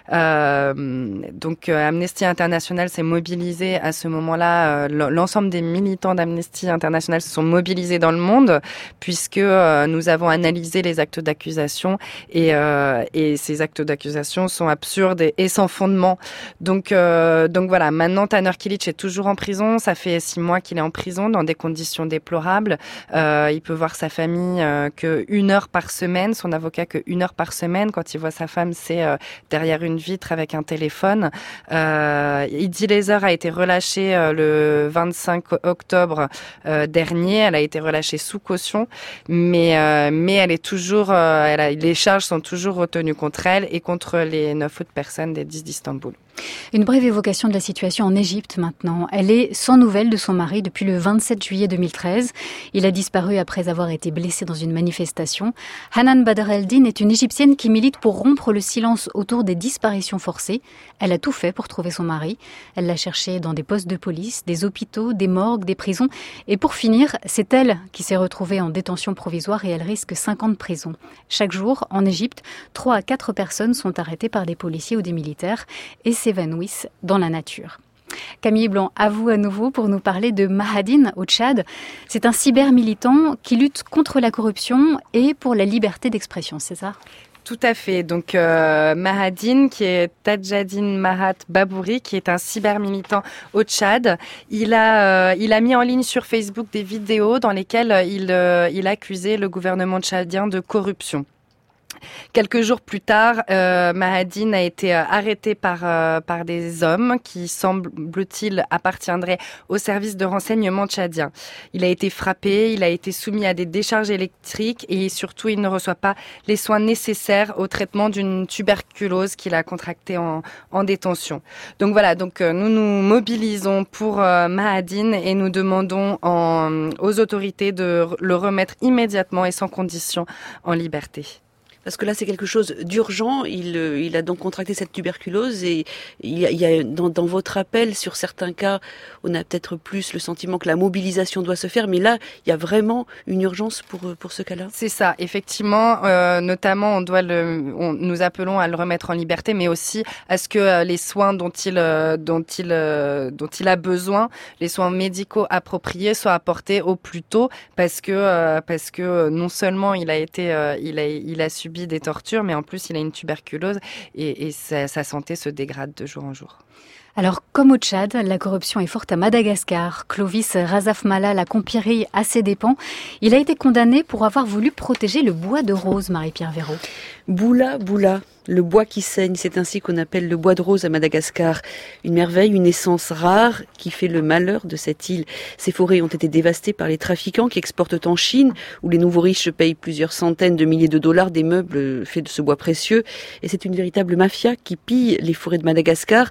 Euh, donc, euh, Amnesty International s'est mobilisé à ce moment-là, euh, l'ensemble des militants d'Amnesty International se sont mobilisés dans le monde puisque euh, nous avons analysé les actes d'accusation et, euh, et ces actes d'accusation sont absurdes et, et sans fondement. Donc, euh, donc voilà, maintenant Taner Kilic est toujours en prison. Ça fait six mois qu'il est en prison dans des conditions déplorables. Euh, il peut voir sa famille euh, que une heure par semaine, son avocat que une heure par semaine. Quand il voit sa femme, c'est euh, derrière une vitre avec un téléphone. Euh, Idi Lezer a été relâchée euh, le vingt-cinq octobre euh, dernier. Elle a été relâchée sous caution, mais euh, mais elle est toujours, euh, elle a, les charges sont toujours retenues contre elle et contre les neuf autres personnes des dix d'Istanbul. Une brève évocation de la situation en Égypte maintenant. Elle est sans nouvelles de son mari depuis le vingt-sept juillet deux mille treize. Il a disparu après avoir été blessé dans une manifestation. Hanan Badr El-Din est une Égyptienne qui milite pour rompre le silence autour des disparitions forcées. Elle a tout fait pour trouver son mari. Elle l'a cherché dans des postes de police, des hôpitaux, des morgues, des prisons. Et pour finir, c'est elle qui s'est retrouvée en détention provisoire et elle risque cinq ans de prison. Chaque jour, en Égypte, trois à quatre personnes sont arrêtées par des policiers ou des militaires et s'évanouissent dans la nature. Camille Blanc, à vous à nouveau pour nous parler de Mahadine au Tchad. C'est un cyber-militant qui lutte contre la corruption et pour la liberté d'expression, c'est ça ? Tout à fait. Donc euh, Mahadine, qui est Tadjadine Mahat Babouri, qui est un cyber-militant au Tchad, il a euh, il a mis en ligne sur Facebook des vidéos dans lesquelles il euh, il accusait le gouvernement tchadien de corruption. Quelques jours plus tard, euh, Mahadine a été euh, arrêté par euh, par des hommes qui, semble-t-il, appartiendraient au service de renseignement tchadien. Il a été frappé, il a été soumis à des décharges électriques et surtout, il ne reçoit pas les soins nécessaires au traitement d'une tuberculose qu'il a contractée en, en détention. Donc voilà, donc euh, nous nous mobilisons pour euh, Mahadine et nous demandons en, aux autorités de le remettre immédiatement et sans condition en liberté. Parce que là, c'est quelque chose d'urgent. Il, il a donc contracté cette tuberculose et il y a, il y a dans, dans votre appel, sur certains cas, on a peut-être plus le sentiment que la mobilisation doit se faire, mais là, il y a vraiment une urgence pour pour ce cas-là. C'est ça, effectivement. Euh, notamment, on doit le, on, nous appelons à le remettre en liberté, mais aussi à ce que euh, les soins dont il euh, dont il euh, dont il a besoin, les soins médicaux appropriés, soient apportés au plus tôt, parce que euh, parce que non seulement il a été, euh, il a il a subi des tortures, mais en plus il a une tuberculose et, et sa, sa santé se dégrade de jour en jour. Alors, comme au Tchad, la corruption est forte à Madagascar. Clovis Razafmala l'a conquéri à ses dépens. Il a été condamné pour avoir voulu protéger le bois de rose, Marie-Pierre Véraud. Boula, boula, le bois qui saigne, c'est ainsi qu'on appelle le bois de rose à Madagascar. Une merveille, une essence rare qui fait le malheur de cette île. Ces forêts ont été dévastées par les trafiquants qui exportent en Chine, où les nouveaux riches payent plusieurs centaines de milliers de dollars des meubles faits de ce bois précieux. Et c'est une véritable mafia qui pille les forêts de Madagascar.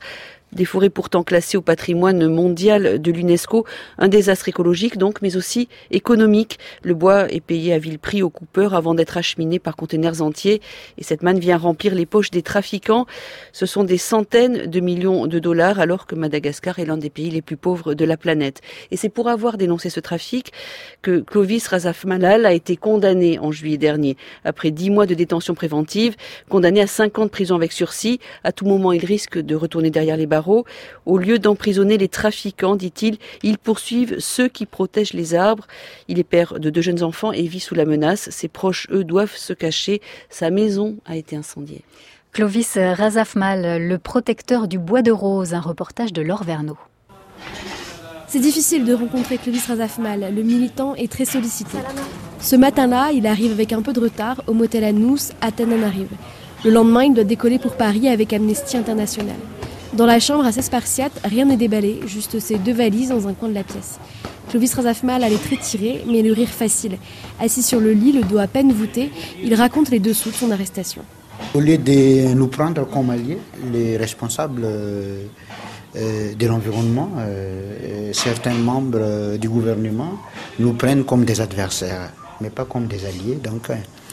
Des forêts pourtant classées au patrimoine mondial de l'UNESCO, un désastre écologique donc, mais aussi économique. Le bois est payé à vil prix aux coupeurs avant d'être acheminé par conteneurs entiers et cette manne vient remplir les poches des trafiquants. Ce sont des centaines de millions de dollars alors que Madagascar est l'un des pays les plus pauvres de la planète. Et c'est pour avoir dénoncé ce trafic que Clovis Razafmalal a été condamné en juillet dernier. Après dix mois de détention préventive, condamné à cinq ans de prison avec sursis, à tout moment il risque de retourner derrière les barreaux. Au lieu d'emprisonner les trafiquants, dit-il, ils poursuivent ceux qui protègent les arbres. Il est père de deux jeunes enfants et vit sous la menace. Ses proches, eux, doivent se cacher. Sa maison a été incendiée. Clovis Razafmal, le protecteur du bois de rose, un reportage de Laure Verneau. C'est difficile de rencontrer Clovis Razafmal, le militant est très sollicité. Ce matin-là, il arrive avec un peu de retard au motel Anous à Tananarive. Le lendemain, il doit décoller pour Paris avec Amnesty International. Dans la chambre assez spartiate, rien n'est déballé, juste ces deux valises dans un coin de la pièce. Clovis Razafmal a les traits tirés, mais le rire facile. Assis sur le lit, le dos à peine voûté, il raconte les dessous de son arrestation. Au lieu de nous prendre comme alliés, les responsables euh, de l'environnement, euh, certains membres euh, du gouvernement nous prennent comme des adversaires, mais pas comme des alliés. Donc,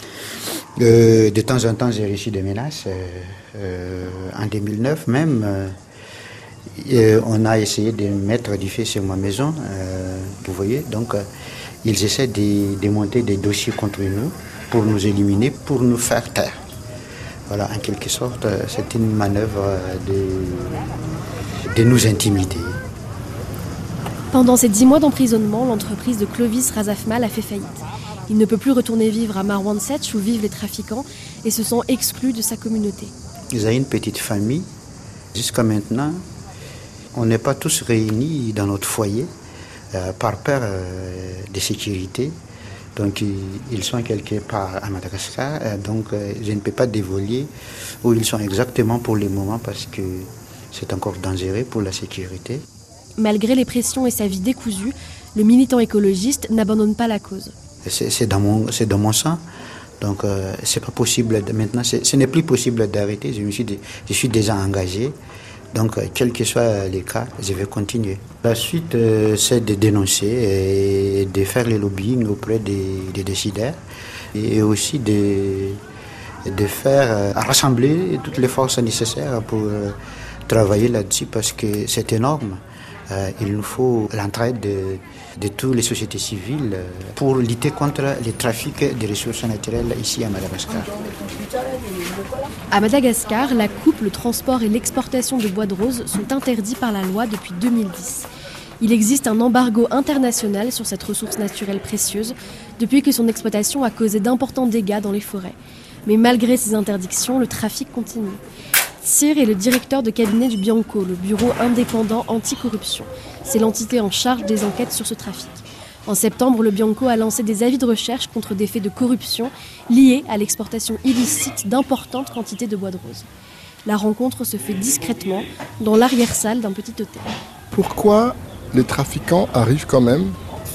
euh, de temps en temps, j'ai reçu des menaces. Euh, euh, en deux mille neuf même, euh, on a essayé de mettre du feu sur ma maison. Euh, vous voyez, donc euh, ils essaient de, de monter des dossiers contre nous pour nous éliminer, pour nous faire taire. Voilà, en quelque sorte, c'est une manœuvre de, de nous intimider. Pendant ces dix mois d'emprisonnement, l'entreprise de Clovis Razafmal a fait faillite. Il ne peut plus retourner vivre à Marwansetch où vivent les trafiquants et se sent exclu de sa communauté. Ils ont une petite famille. Jusqu'à maintenant, on n'est pas tous réunis dans notre foyer euh, par peur euh, de sécurité. Donc ils sont quelque part à Madagascar, euh, donc euh, je ne peux pas dévoiler où ils sont exactement pour le moment parce que c'est encore dangereux pour la sécurité. Malgré les pressions et sa vie décousue, le militant écologiste n'abandonne pas la cause. C'est, c'est, dans, mon, c'est dans mon sang, donc euh, c'est pas possible, de, maintenant c'est, ce n'est plus possible d'arrêter, je, me suis, je suis déjà engagé, donc euh, quel que soit les cas, je vais continuer. La suite, euh, c'est de dénoncer et de faire le lobbying auprès des, des décideurs et aussi de, de faire euh, rassembler toutes les forces nécessaires pour euh, travailler là-dessus parce que c'est énorme. Euh, il nous faut l'entraide de, de toutes les sociétés civiles euh, pour lutter contre les trafics des ressources naturelles ici à Madagascar. À Madagascar, la coupe, le transport et l'exportation de bois de rose sont interdits par la loi depuis deux mille dix. Il existe un embargo international sur cette ressource naturelle précieuse depuis que son exploitation a causé d'importants dégâts dans les forêts. Mais malgré ces interdictions, le trafic continue. Cyr est le directeur de cabinet du Bianco, le bureau indépendant anticorruption. C'est l'entité en charge des enquêtes sur ce trafic. En septembre, le Bianco a lancé des avis de recherche contre des faits de corruption liés à l'exportation illicite d'importantes quantités de bois de rose. La rencontre se fait discrètement dans l'arrière-salle d'un petit hôtel. Pourquoi les trafiquants arrivent quand même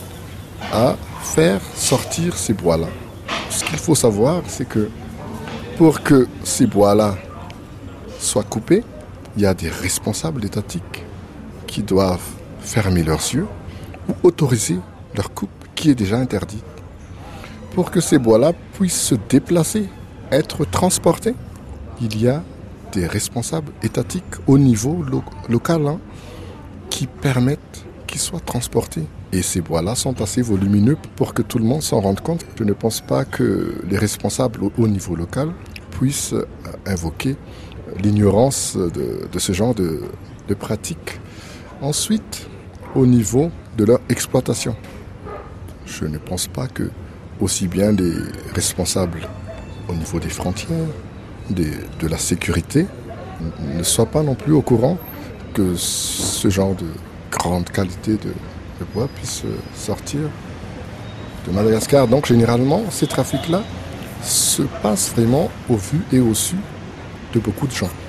à faire sortir ces bois-là? Ce qu'il faut savoir, c'est que pour que ces bois-là soient coupés, il y a des responsables étatiques qui doivent fermer leurs yeux ou autoriser leur coupe qui est déjà interdite. Pour que ces bois-là puissent se déplacer, être transportés, il y a des responsables étatiques au niveau lo- local hein, qui permettent qu'ils soient transportés. Et ces bois-là sont assez volumineux pour que tout le monde s'en rende compte. Je ne pense pas que les responsables au, au niveau local puissent euh, invoquer l'ignorance de, de ce genre de, de pratiques. Ensuite, au niveau de leur exploitation, je ne pense pas que aussi bien les responsables au niveau des frontières, des, de la sécurité, ne soient pas non plus au courant que ce genre de grande qualité de, de bois puisse sortir de Madagascar. Donc généralement, ces trafics-là se passent vraiment au vu et au su de beaucoup de gens.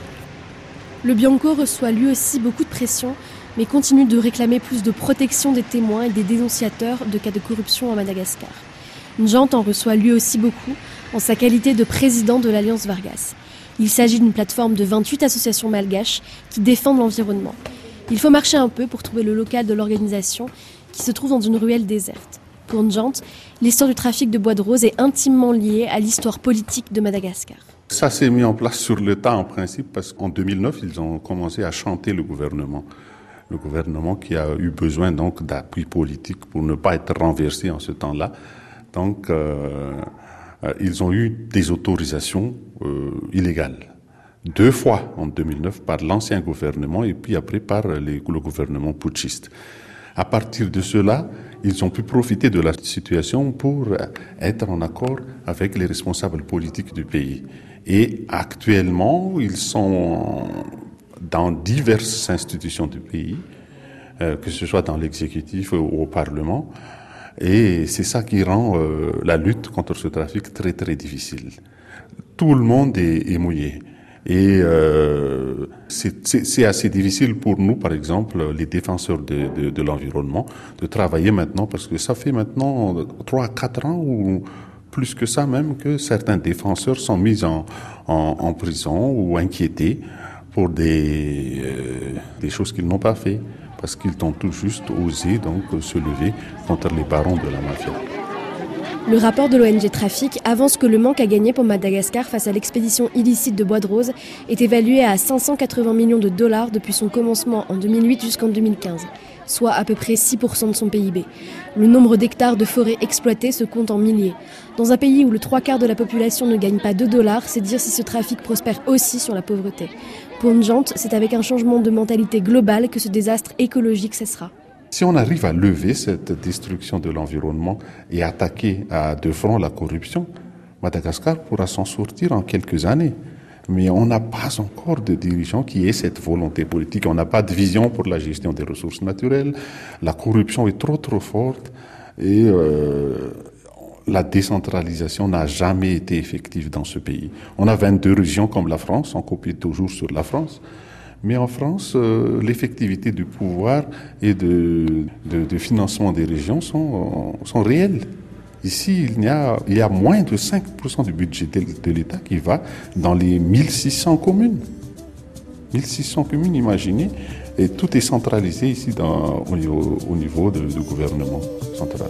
Le Bianco reçoit lui aussi beaucoup de pression, mais continue de réclamer plus de protection des témoins et des dénonciateurs de cas de corruption à Madagascar. Njant en reçoit lui aussi beaucoup, en sa qualité de président de l'Alliance Vargas. Il s'agit d'une plateforme de vingt-huit associations malgaches qui défendent l'environnement. Il faut marcher un peu pour trouver le local de l'organisation qui se trouve dans une ruelle déserte. Pour Njant, l'histoire du trafic de bois de rose est intimement liée à l'histoire politique de Madagascar. Ça s'est mis en place sur le tas en principe parce qu'en deux mille neuf, ils ont commencé à chanter le gouvernement. Le gouvernement qui a eu besoin donc d'appui politique pour ne pas être renversé en ce temps-là. Donc, euh, euh, ils ont eu des autorisations euh, illégales. Deux fois en deux mille neuf par l'ancien gouvernement et puis après par les, le gouvernement putschiste. À partir de cela, ils ont pu profiter de la situation pour être en accord avec les responsables politiques du pays. Et actuellement, ils sont dans diverses institutions du pays, euh, que ce soit dans l'exécutif ou au Parlement. Et c'est ça qui rend euh, la lutte contre ce trafic très très difficile. Tout le monde est, est mouillé. Et euh, c'est, c'est, c'est assez difficile pour nous, par exemple, les défenseurs de, de, de l'environnement, de travailler maintenant, parce que ça fait maintenant trois à quatre ans ou plus que ça même que certains défenseurs sont mis en, en, en prison ou inquiétés pour des, euh, des choses qu'ils n'ont pas fait, parce qu'ils ont tout juste osé donc se lever contre les barons de la mafia. Le rapport de l'O N G Trafic avance que le manque à gagner pour Madagascar face à l'expédition illicite de bois de rose est évalué à cinq cent quatre-vingts millions de dollars depuis son commencement en deux mille huit jusqu'en deux mille quinze, soit à peu près six pour cent de son P I B. Le nombre d'hectares de forêts exploitées se compte en milliers. Dans un pays où le trois quarts de la population ne gagne pas deux dollars, c'est dire si ce trafic prospère aussi sur la pauvreté. Pour Njant, c'est avec un changement de mentalité globale que ce désastre écologique cessera. Si on arrive à lever cette destruction de l'environnement et attaquer à de front la corruption, Madagascar pourra s'en sortir en quelques années. Mais on n'a pas encore de dirigeants qui aient cette volonté politique. On n'a pas de vision pour la gestion des ressources naturelles. La corruption est trop trop forte et euh, la décentralisation n'a jamais été effective dans ce pays. On a vingt-deux régions comme la France, on copie toujours sur la France. Mais en France, euh, l'effectivité du pouvoir et de, de, de financement des régions sont, sont réelles. Ici, il y a, il y a moins de cinq pour cent du budget de, de l'État qui va dans les mille six cents communes. mille six cents communes, imaginez, et tout est centralisé ici dans, au niveau, au niveau de, du gouvernement central.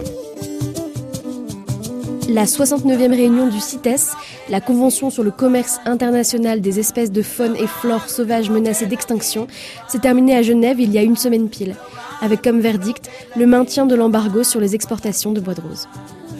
La soixante-neuvième réunion du CITES, la Convention sur le commerce international des espèces de faune et flore sauvages menacées d'extinction, s'est terminée à Genève il y a une semaine pile, avec comme verdict le maintien de l'embargo sur les exportations de bois de rose.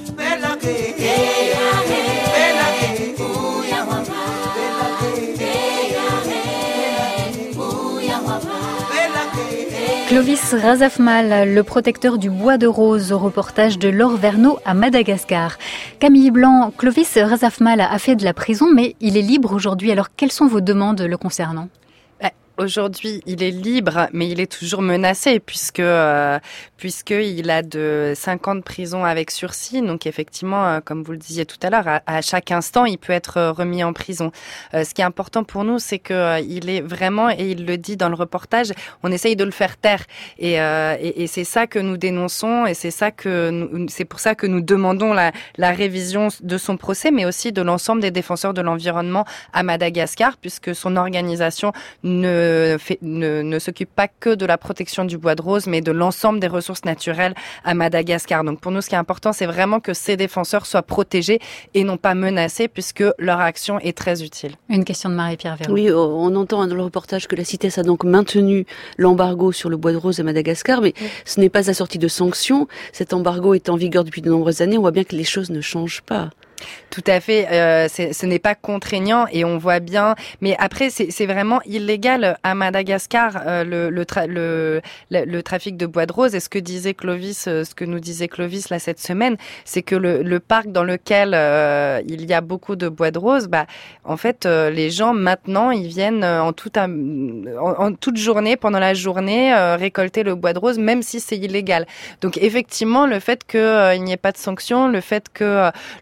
Clovis Razafmal, le protecteur du bois de rose, au reportage de Laure Verneau à Madagascar. Camille Blanc, Clovis Razafmal a fait de la prison, mais il est libre aujourd'hui. Alors, quelles sont vos demandes le concernant ? Aujourd'hui, il est libre, mais il est toujours menacé puisque euh, puisqu'il a de cinq ans de prison avec sursis. Donc effectivement, euh, comme vous le disiez tout à l'heure, à, à chaque instant, il peut être remis en prison. Euh, ce qui est important pour nous, c'est que euh, il est vraiment, et il le dit dans le reportage, on essaye de le faire taire. Et, euh, et, et c'est ça que nous dénonçons, et c'est ça que nous, c'est pour ça que nous demandons la, la révision de son procès, mais aussi de l'ensemble des défenseurs de l'environnement à Madagascar, puisque son organisation ne Fait, ne, ne s'occupe pas que de la protection du bois de rose, mais de l'ensemble des ressources naturelles à Madagascar. Donc pour nous, ce qui est important, c'est vraiment que ces défenseurs soient protégés et non pas menacés, puisque leur action est très utile. Une question de Marie-Pierre Véraud. Oui, on entend dans le reportage que la CITES a donc maintenu l'embargo sur le bois de rose à Madagascar, mais oui. Ce n'est pas assorti de sanctions. Cet embargo est en vigueur depuis de nombreuses années. On voit bien que les choses ne changent pas. Tout à fait, euh, c'est, ce n'est pas contraignant et on voit bien, mais après c'est, c'est vraiment illégal à Madagascar euh, le, le, tra- le, le, le trafic de bois de rose. Et ce que disait Clovis, euh, ce que nous disait Clovis là cette semaine, c'est que le, le parc dans lequel euh, il y a beaucoup de bois de rose, bah en fait euh, les gens maintenant ils viennent en toute en, en toute journée pendant la journée euh, récolter le bois de rose, même si c'est illégal. Donc effectivement le fait qu'il euh, n'y ait pas de sanctions, le fait que euh, le fait que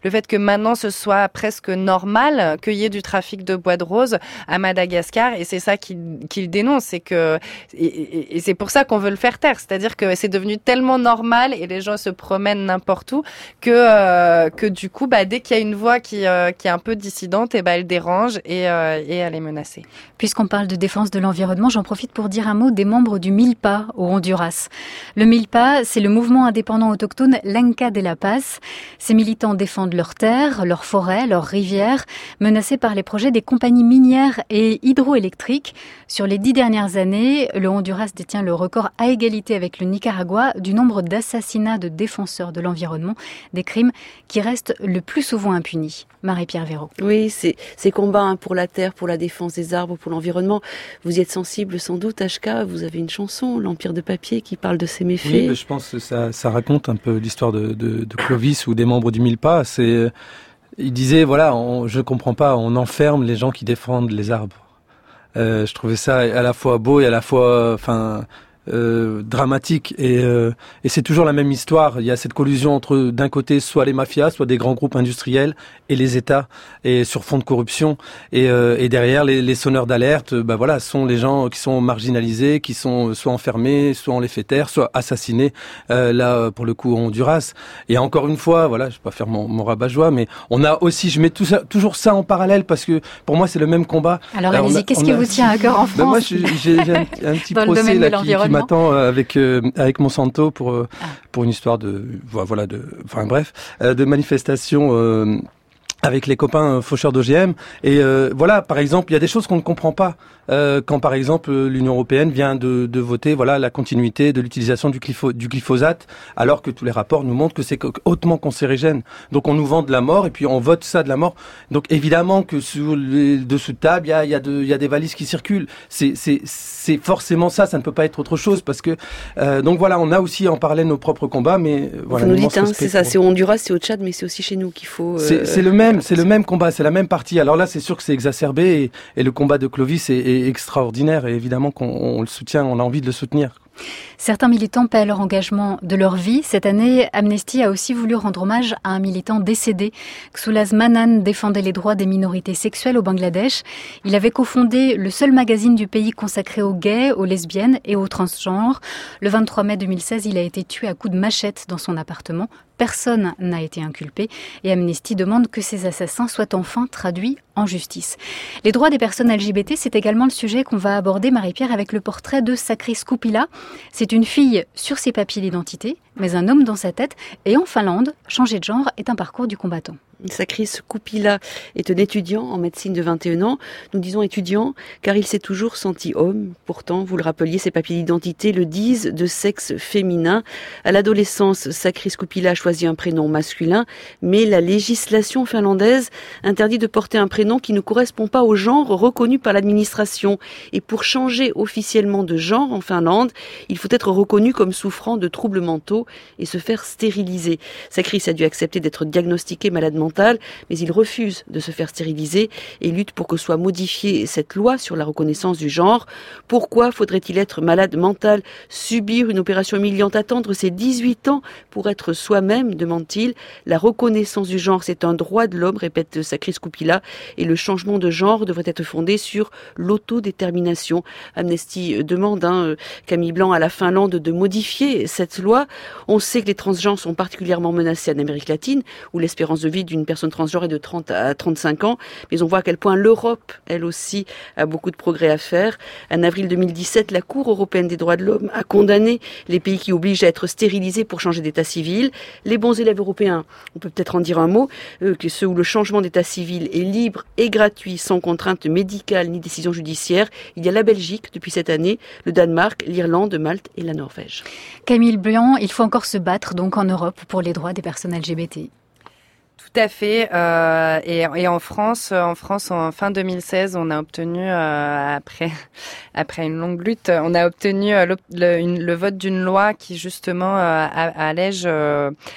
maintenant ce soit presque normal qu'il y ait du trafic de bois de rose à Madagascar, et c'est ça qu'il, qu'il dénonce, c'est que, et, et, et c'est pour ça qu'on veut le faire taire, c'est-à-dire que c'est devenu tellement normal et les gens se promènent n'importe où que, euh, que du coup, bah, dès qu'il y a une voix qui, euh, qui est un peu dissidente, et bah, elle dérange et, euh, et elle est menacée. Puisqu'on parle de défense de l'environnement, j'en profite pour dire un mot des membres du MILPA au Honduras. Le MILPA, c'est le mouvement indépendant autochtone Lenca de la Paz. Ces militants défendent leurs terres, leurs forêts, leurs rivières, menacées par les projets des compagnies minières et hydroélectriques. Sur les dix dernières années, le Honduras détient le record à égalité avec le Nicaragua du nombre d'assassinats de défenseurs de l'environnement, des crimes qui restent le plus souvent impunis. Marie-Pierre Véraud. Oui, c'est, ces combats hein, pour la terre, pour la défense des arbres, pour l'environnement, vous y êtes sensible sans doute, H K, vous avez une chanson, L'Empire de papier, qui parle de ces méfaits. Oui, mais je pense que ça, ça raconte un peu l'histoire de, de, de Clovis ou des membres du MILPA. C'est, il disait, voilà, on, je comprends pas, on enferme les gens qui défendent les arbres. Euh, je trouvais ça à la fois beau et à la fois, enfin, euh, dramatique. Et, euh, et c'est toujours la même histoire. Il y a cette collusion entre, d'un côté, soit les mafias, soit des grands groupes industriels et les États, et sur fond de corruption. Et, euh, et derrière, les, les sonneurs d'alerte, bah voilà, sont les gens qui sont marginalisés, qui sont soit enfermés, soit on les fait taire, soit assassinés. Euh, là, pour le coup, au Honduras. Et encore une fois, voilà, je vais pas faire mon, mon rabat-joie, mais on a aussi, je mets tout ça, toujours ça en parallèle parce que pour moi, c'est le même combat. Alors, Alors allez-y, a, qu'est-ce qui a... vous tient à cœur en France? Ben moi, j'ai, j'ai un, un petit procès là qui, qui m'attend avec euh, avec Monsanto pour euh, ah. pour une histoire de voilà de, enfin bref, euh, de manifestation. Euh, avec les copains euh, faucheurs d'O G M. Et euh, voilà, par exemple, il y a des choses qu'on ne comprend pas. Euh, quand, par exemple, l'Union européenne vient de, de voter voilà, la continuité de l'utilisation du, glypho, du glyphosate, alors que tous les rapports nous montrent que c'est hautement cancérigène. Donc, on nous vend de la mort et puis on vote ça de la mort. Donc, évidemment que sur les dessous de table, il y a, y, a de, y a des valises qui circulent. C'est, c'est, c'est forcément ça, ça ne peut pas être autre chose. Parce que euh, donc voilà, on a aussi en parallèle nos propres combats. Mais voilà, vous nous dites, hein, c'est ça, pour... c'est au Honduras, c'est au Tchad, mais c'est aussi chez nous qu'il faut... Euh... C'est, c'est le même. C'est le même combat, c'est la même partie. Alors là, c'est sûr que c'est exacerbé et, et le combat de Clovis est, est extraordinaire et évidemment qu'on on le soutient, on a envie de le soutenir. Certains militants paient leur engagement de leur vie. Cette année, Amnesty a aussi voulu rendre hommage à un militant décédé. Xulaz Manan défendait les droits des minorités sexuelles au Bangladesh. Il avait cofondé le seul magazine du pays consacré aux gays, aux lesbiennes et aux transgenres. Le vingt-trois mai deux mille seize, il a été tué à coups de machette dans son appartement. Personne n'a été inculpé et Amnesty demande que ces assassins soient enfin traduits en justice. Les droits des personnes L G B T, c'est également le sujet qu'on va aborder, Marie-Pierre, avec le portrait de Sakri Skupila. C'est une fille sur ses papiers d'identité, mais un homme dans sa tête. Et en Finlande, changer de genre est un parcours du combattant. Sakri Skupila est un étudiant en médecine de vingt et un ans. Nous disons étudiant car il s'est toujours senti homme. Pourtant, vous le rappeliez, ses papiers d'identité le disent, de sexe féminin. À l'adolescence, Sakri Skupila a choisi un prénom masculin, mais la législation finlandaise interdit de porter un prénom qui ne correspond pas au genre reconnu par l'administration. Et pour changer officiellement de genre en Finlande, il faut être reconnu comme souffrant de troubles mentaux et se faire stériliser. Sakri a dû accepter d'être diagnostiqué malade mental, mais il refuse de se faire stériliser et lutte pour que soit modifiée cette loi sur la reconnaissance du genre. Pourquoi faudrait-il être malade mental, subir une opération humiliante, attendre ses dix-huit ans pour être soi-même, demande-t-il. La reconnaissance du genre, c'est un droit de l'homme, répète Sakri Skupila, et le changement de genre devrait être fondé sur l'autodétermination. Amnesty demande, hein, Camille Blanc, à la Finlande de modifier cette loi. On sait que les transgenres sont particulièrement menacés en Amérique latine, où l'espérance de vie d'une personne transgenre est de trente à trente-cinq ans, mais on voit à quel point l'Europe, elle aussi, a beaucoup de progrès à faire. En avril deux mille dix-sept, la Cour européenne des droits de l'homme a condamné les pays qui obligent à être stérilisés pour changer d'état civil. Les bons élèves européens, on peut peut-être en dire un mot, euh, que ceux où le changement d'état civil est libre et gratuit, sans contrainte médicale ni décision judiciaire. Il y a la Belgique depuis cette année, le Danemark, l'Irlande, Malte et la Norvège. Camille Blanc, il faut encore se battre donc en Europe pour les droits des personnes L G B T. Tout à fait. Euh, et, et en France, en France, en fin deux mille seize, on a obtenu, euh, après, après une longue lutte, on a obtenu euh, le, une, le vote d'une loi qui justement euh, allège euh,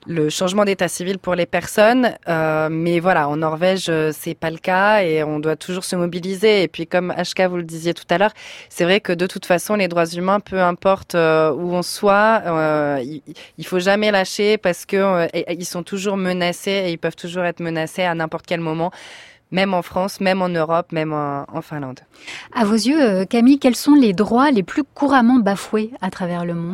le changement d'état civil pour les personnes, euh, mais voilà, en Norvège, c'est pas le cas et on doit toujours se mobiliser. Et puis, comme H K, vous le disiez tout à l'heure, c'est vrai que de toute façon, les droits humains, peu importe euh, où on soit, euh, il, il faut jamais lâcher parce que euh, ils sont toujours menacés et ils peuvent toujours être menacés à n'importe quel moment. Même en France, même en Europe, même en, en Finlande. À vos yeux, Camille, quels sont les droits les plus couramment bafoués à travers le monde ?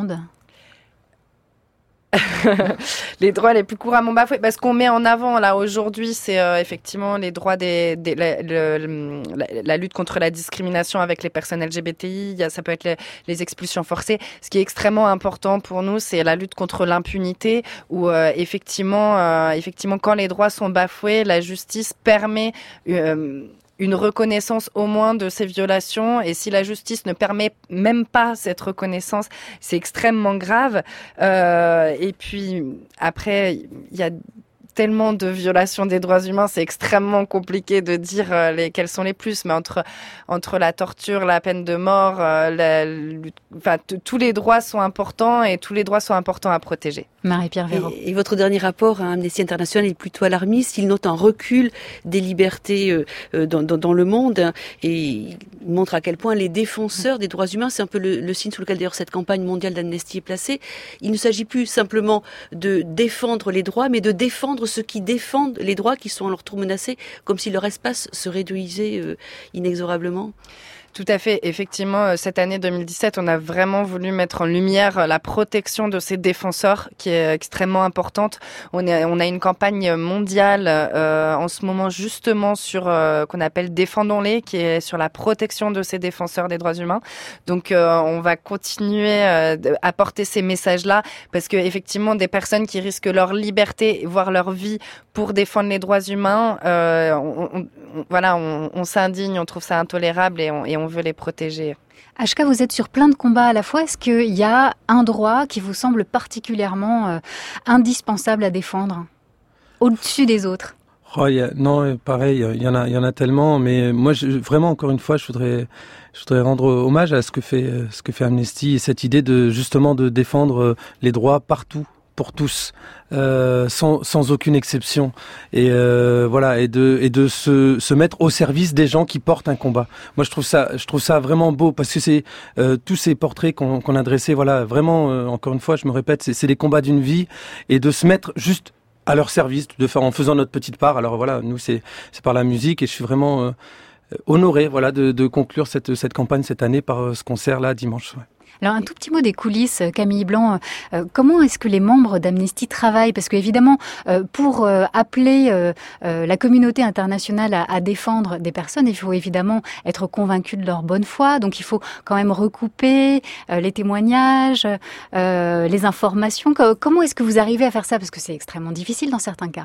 Les droits les plus couramment bafoués, parce qu'on met en avant là aujourd'hui, c'est euh, effectivement les droits des, des la, le, la, la lutte contre la discrimination avec les personnes L G B T I. Il y a, ça peut être les, les expulsions forcées. Ce qui est extrêmement important pour nous, c'est la lutte contre l'impunité, où euh, effectivement, euh, effectivement, quand les droits sont bafoués, la justice permet euh, une reconnaissance au moins de ces violations. Et si la justice ne permet même pas cette reconnaissance, c'est extrêmement grave. Euh, et puis, après, il y a tellement de violations des droits humains, c'est extrêmement compliqué de dire euh, les, quels sont les plus, mais entre, entre la torture, la peine de mort, euh, la, enfin, t- tous les droits sont importants et tous les droits sont importants à protéger. Marie-Pierre Véraud. Et, et votre dernier rapport à Amnesty International est plutôt alarmiste. Il note un recul des libertés euh, dans, dans, dans le monde et il montre à quel point les défenseurs des droits humains, c'est un peu le, le signe sous lequel d'ailleurs cette campagne mondiale d'Amnesty est placée. Il ne s'agit plus simplement de défendre les droits, mais de défendre ceux qui défendent les droits qui sont à leur tour menacés, comme si leur espace se réduisait euh, inexorablement. Tout à fait. Effectivement, cette année deux mille dix-sept, on a vraiment voulu mettre en lumière la protection de ces défenseurs, qui est extrêmement importante. On, est, on a une campagne mondiale euh, en ce moment justement sur euh, qu'on appelle Défendons-les, qui est sur la protection de ces défenseurs des droits humains. Donc, euh, on va continuer euh, à porter ces messages-là, parce que effectivement, des personnes qui risquent leur liberté, voire leur vie, pour défendre les droits humains, euh, on, on, on, voilà, on, on s'indigne, on trouve ça intolérable et on, et on veut les protéger. H K, vous êtes sur plein de combats à la fois. Est-ce qu'il y a un droit qui vous semble particulièrement euh, indispensable à défendre, au-dessus des autres ? Oh, y a, non, pareil, il y en a, il y en a tellement. Mais moi, je, vraiment, encore une fois, je voudrais, je voudrais rendre hommage à ce que fait, ce que fait Amnesty et cette idée de justement de défendre les droits partout, pour tous, euh, sans, sans aucune exception, et euh, voilà, et de et de se, se mettre au service des gens qui portent un combat. Moi, je trouve ça, je trouve ça vraiment beau, parce que c'est euh, tous ces portraits qu'on, qu'on a dressés, voilà, vraiment, euh, encore une fois, je me répète, c'est, c'est les combats d'une vie, et de se mettre juste à leur service, de faire en faisant notre petite part. Alors voilà, nous c'est c'est par la musique, et je suis vraiment euh, honoré, voilà, de, de conclure cette cette campagne cette année par euh, ce concert là dimanche. Ouais. Alors un tout petit mot des coulisses, Camille Blanc. Euh, comment est-ce que les membres d'Amnesty travaillent ? Parce qu'évidemment, euh, pour euh, appeler euh, euh, la communauté internationale à, à défendre des personnes, il faut évidemment être convaincu de leur bonne foi. Donc il faut quand même recouper euh, les témoignages, euh, les informations. Comment est-ce que vous arrivez à faire ça ? Parce que c'est extrêmement difficile dans certains cas.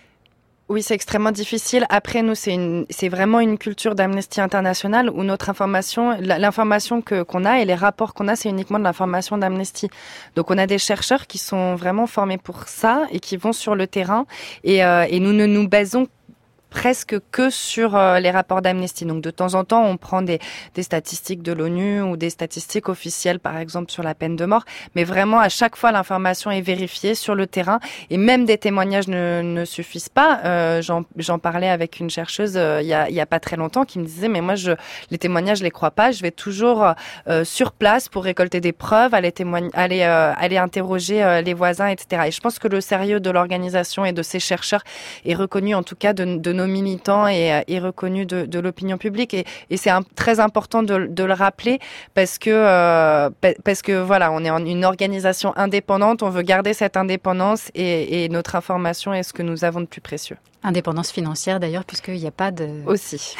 Oui, c'est extrêmement difficile. Après, nous, c'est une, c'est vraiment une culture d'Amnesty International où notre information, l'information que, qu'on a et les rapports qu'on a, c'est uniquement de l'information d'Amnesty. Donc, on a des chercheurs qui sont vraiment formés pour ça et qui vont sur le terrain et, euh, et nous ne nous basons presque que sur euh, les rapports d'Amnesty. Donc de temps en temps, on prend des, des statistiques de l'ONU ou des statistiques officielles, par exemple sur la peine de mort. Mais vraiment, à chaque fois, l'information est vérifiée sur le terrain. Et même des témoignages ne, ne suffisent pas. Euh, j'en, j'en parlais avec une chercheuse euh, il y a, il y a pas très longtemps qui me disait, mais moi, je, les témoignages, je les crois pas. Je vais toujours euh, sur place pour récolter des preuves, aller témoigner, aller, euh, aller interroger euh, les voisins, et cetera. Et je pense que le sérieux de l'organisation et de ces chercheurs est reconnu, en tout cas, de, de nos militants et, et reconnu de, de l'opinion publique et, et c'est un, très important de, de le rappeler parce que euh, parce que voilà, on est en une organisation indépendante, on veut garder cette indépendance et, et notre information est ce que nous avons de plus précieux. Indépendance financière d'ailleurs, puisqu'il n'y a pas de aussi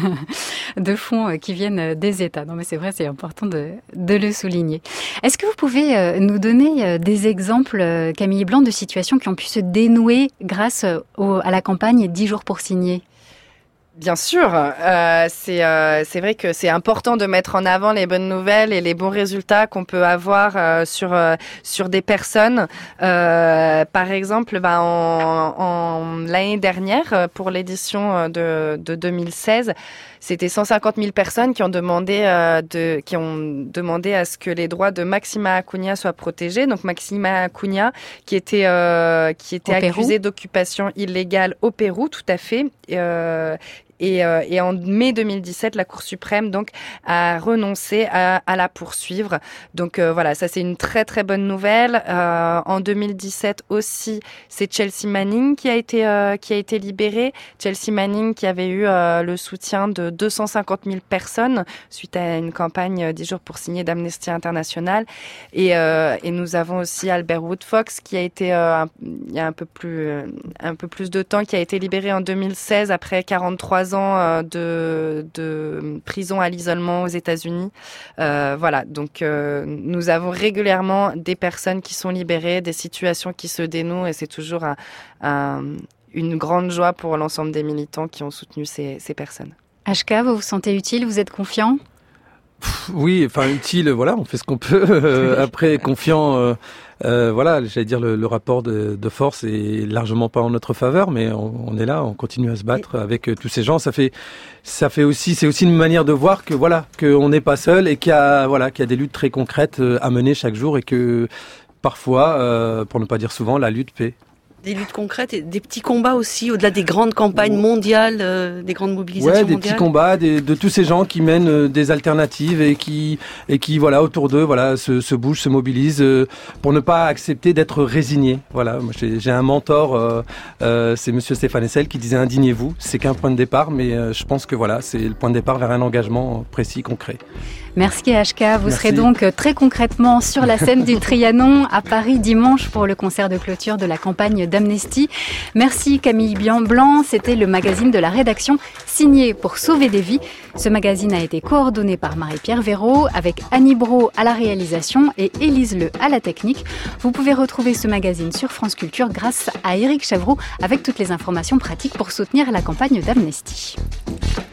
de fonds qui viennent des États. Non mais c'est vrai, c'est important de, de le souligner. Est-ce que vous pouvez nous donner des exemples, Camille Blanc, de situations qui ont pu se dénouer grâce au, à la campagne dix jours pour signer ? Bien sûr, euh, c'est euh, c'est vrai que c'est important de mettre en avant les bonnes nouvelles et les bons résultats qu'on peut avoir euh, sur euh, sur des personnes. Euh, par exemple, bah, en, en l'année dernière, pour l'édition de de deux mille seize, c'était cent cinquante mille personnes qui ont demandé euh, de qui ont demandé à ce que les droits de Maxima Acuna soient protégés. Donc Maxima Acuna, qui était euh, qui était accusée d'occupation illégale au Pérou, tout à fait. Euh, Et, euh, et en mai deux mille dix-sept, la Cour suprême donc a renoncé à, à la poursuivre. Donc euh, voilà, ça c'est une très très bonne nouvelle. Euh, en deux mille dix-sept aussi, c'est Chelsea Manning qui a été euh, qui a été libérée. Chelsea Manning qui avait eu euh, le soutien de deux cent cinquante mille personnes suite à une campagne dix jours pour signer d'Amnesty International. Et, euh, et nous avons aussi Albert Woodfox qui a été euh, il y a un peu plus euh, un peu plus de temps, qui a été libéré en deux mille seize après quarante-trois ans de, de prison à l'isolement aux États-Unis. Euh, voilà, donc euh, nous avons régulièrement des personnes qui sont libérées, des situations qui se dénouent, et c'est toujours un, un, une grande joie pour l'ensemble des militants qui ont soutenu ces, ces personnes. H K, vous vous sentez utile, vous êtes confiant ? Oui, enfin utile, voilà, on fait ce qu'on peut. Euh, après, confiant, euh, euh, voilà, j'allais dire le, le rapport de, de force est largement pas en notre faveur, mais on, on est là, on continue à se battre oui. avec euh, tous ces gens. Ça fait, ça fait aussi, c'est aussi une manière de voir que voilà, qu'on n'est pas seul et qu'il y a, voilà, qu'il y a des luttes très concrètes euh, à mener chaque jour et que parfois, euh, pour ne pas dire souvent, la lutte paie. Des luttes concrètes et des petits combats aussi, au-delà des grandes campagnes mondiales, euh, des grandes mobilisations ouais, des mondiales. petits combats, des, de tous ces gens qui mènent euh, des alternatives et qui, et qui voilà, autour d'eux, voilà, se, se bougent, se mobilisent euh, pour ne pas accepter d'être résignés. Voilà, moi j'ai, j'ai un mentor, euh, euh, c'est Monsieur Stéphane Hessel qui disait indignez-vous. C'est qu'un point de départ, mais euh, je pense que voilà, c'est le point de départ vers un engagement précis, concret. Merci H K. Vous Merci. serez donc très concrètement sur la scène du Trianon à Paris dimanche pour le concert de clôture de la campagne d'Amnesty. Merci Camille Blanc. C'était le magazine de la rédaction signé pour sauver des vies. Ce magazine a été coordonné par Marie-Pierre Véraud avec Annie Brault à la réalisation et Élise Le à la technique. Vous pouvez retrouver ce magazine sur France Culture grâce à Éric Chavroux avec toutes les informations pratiques pour soutenir la campagne d'Amnesty.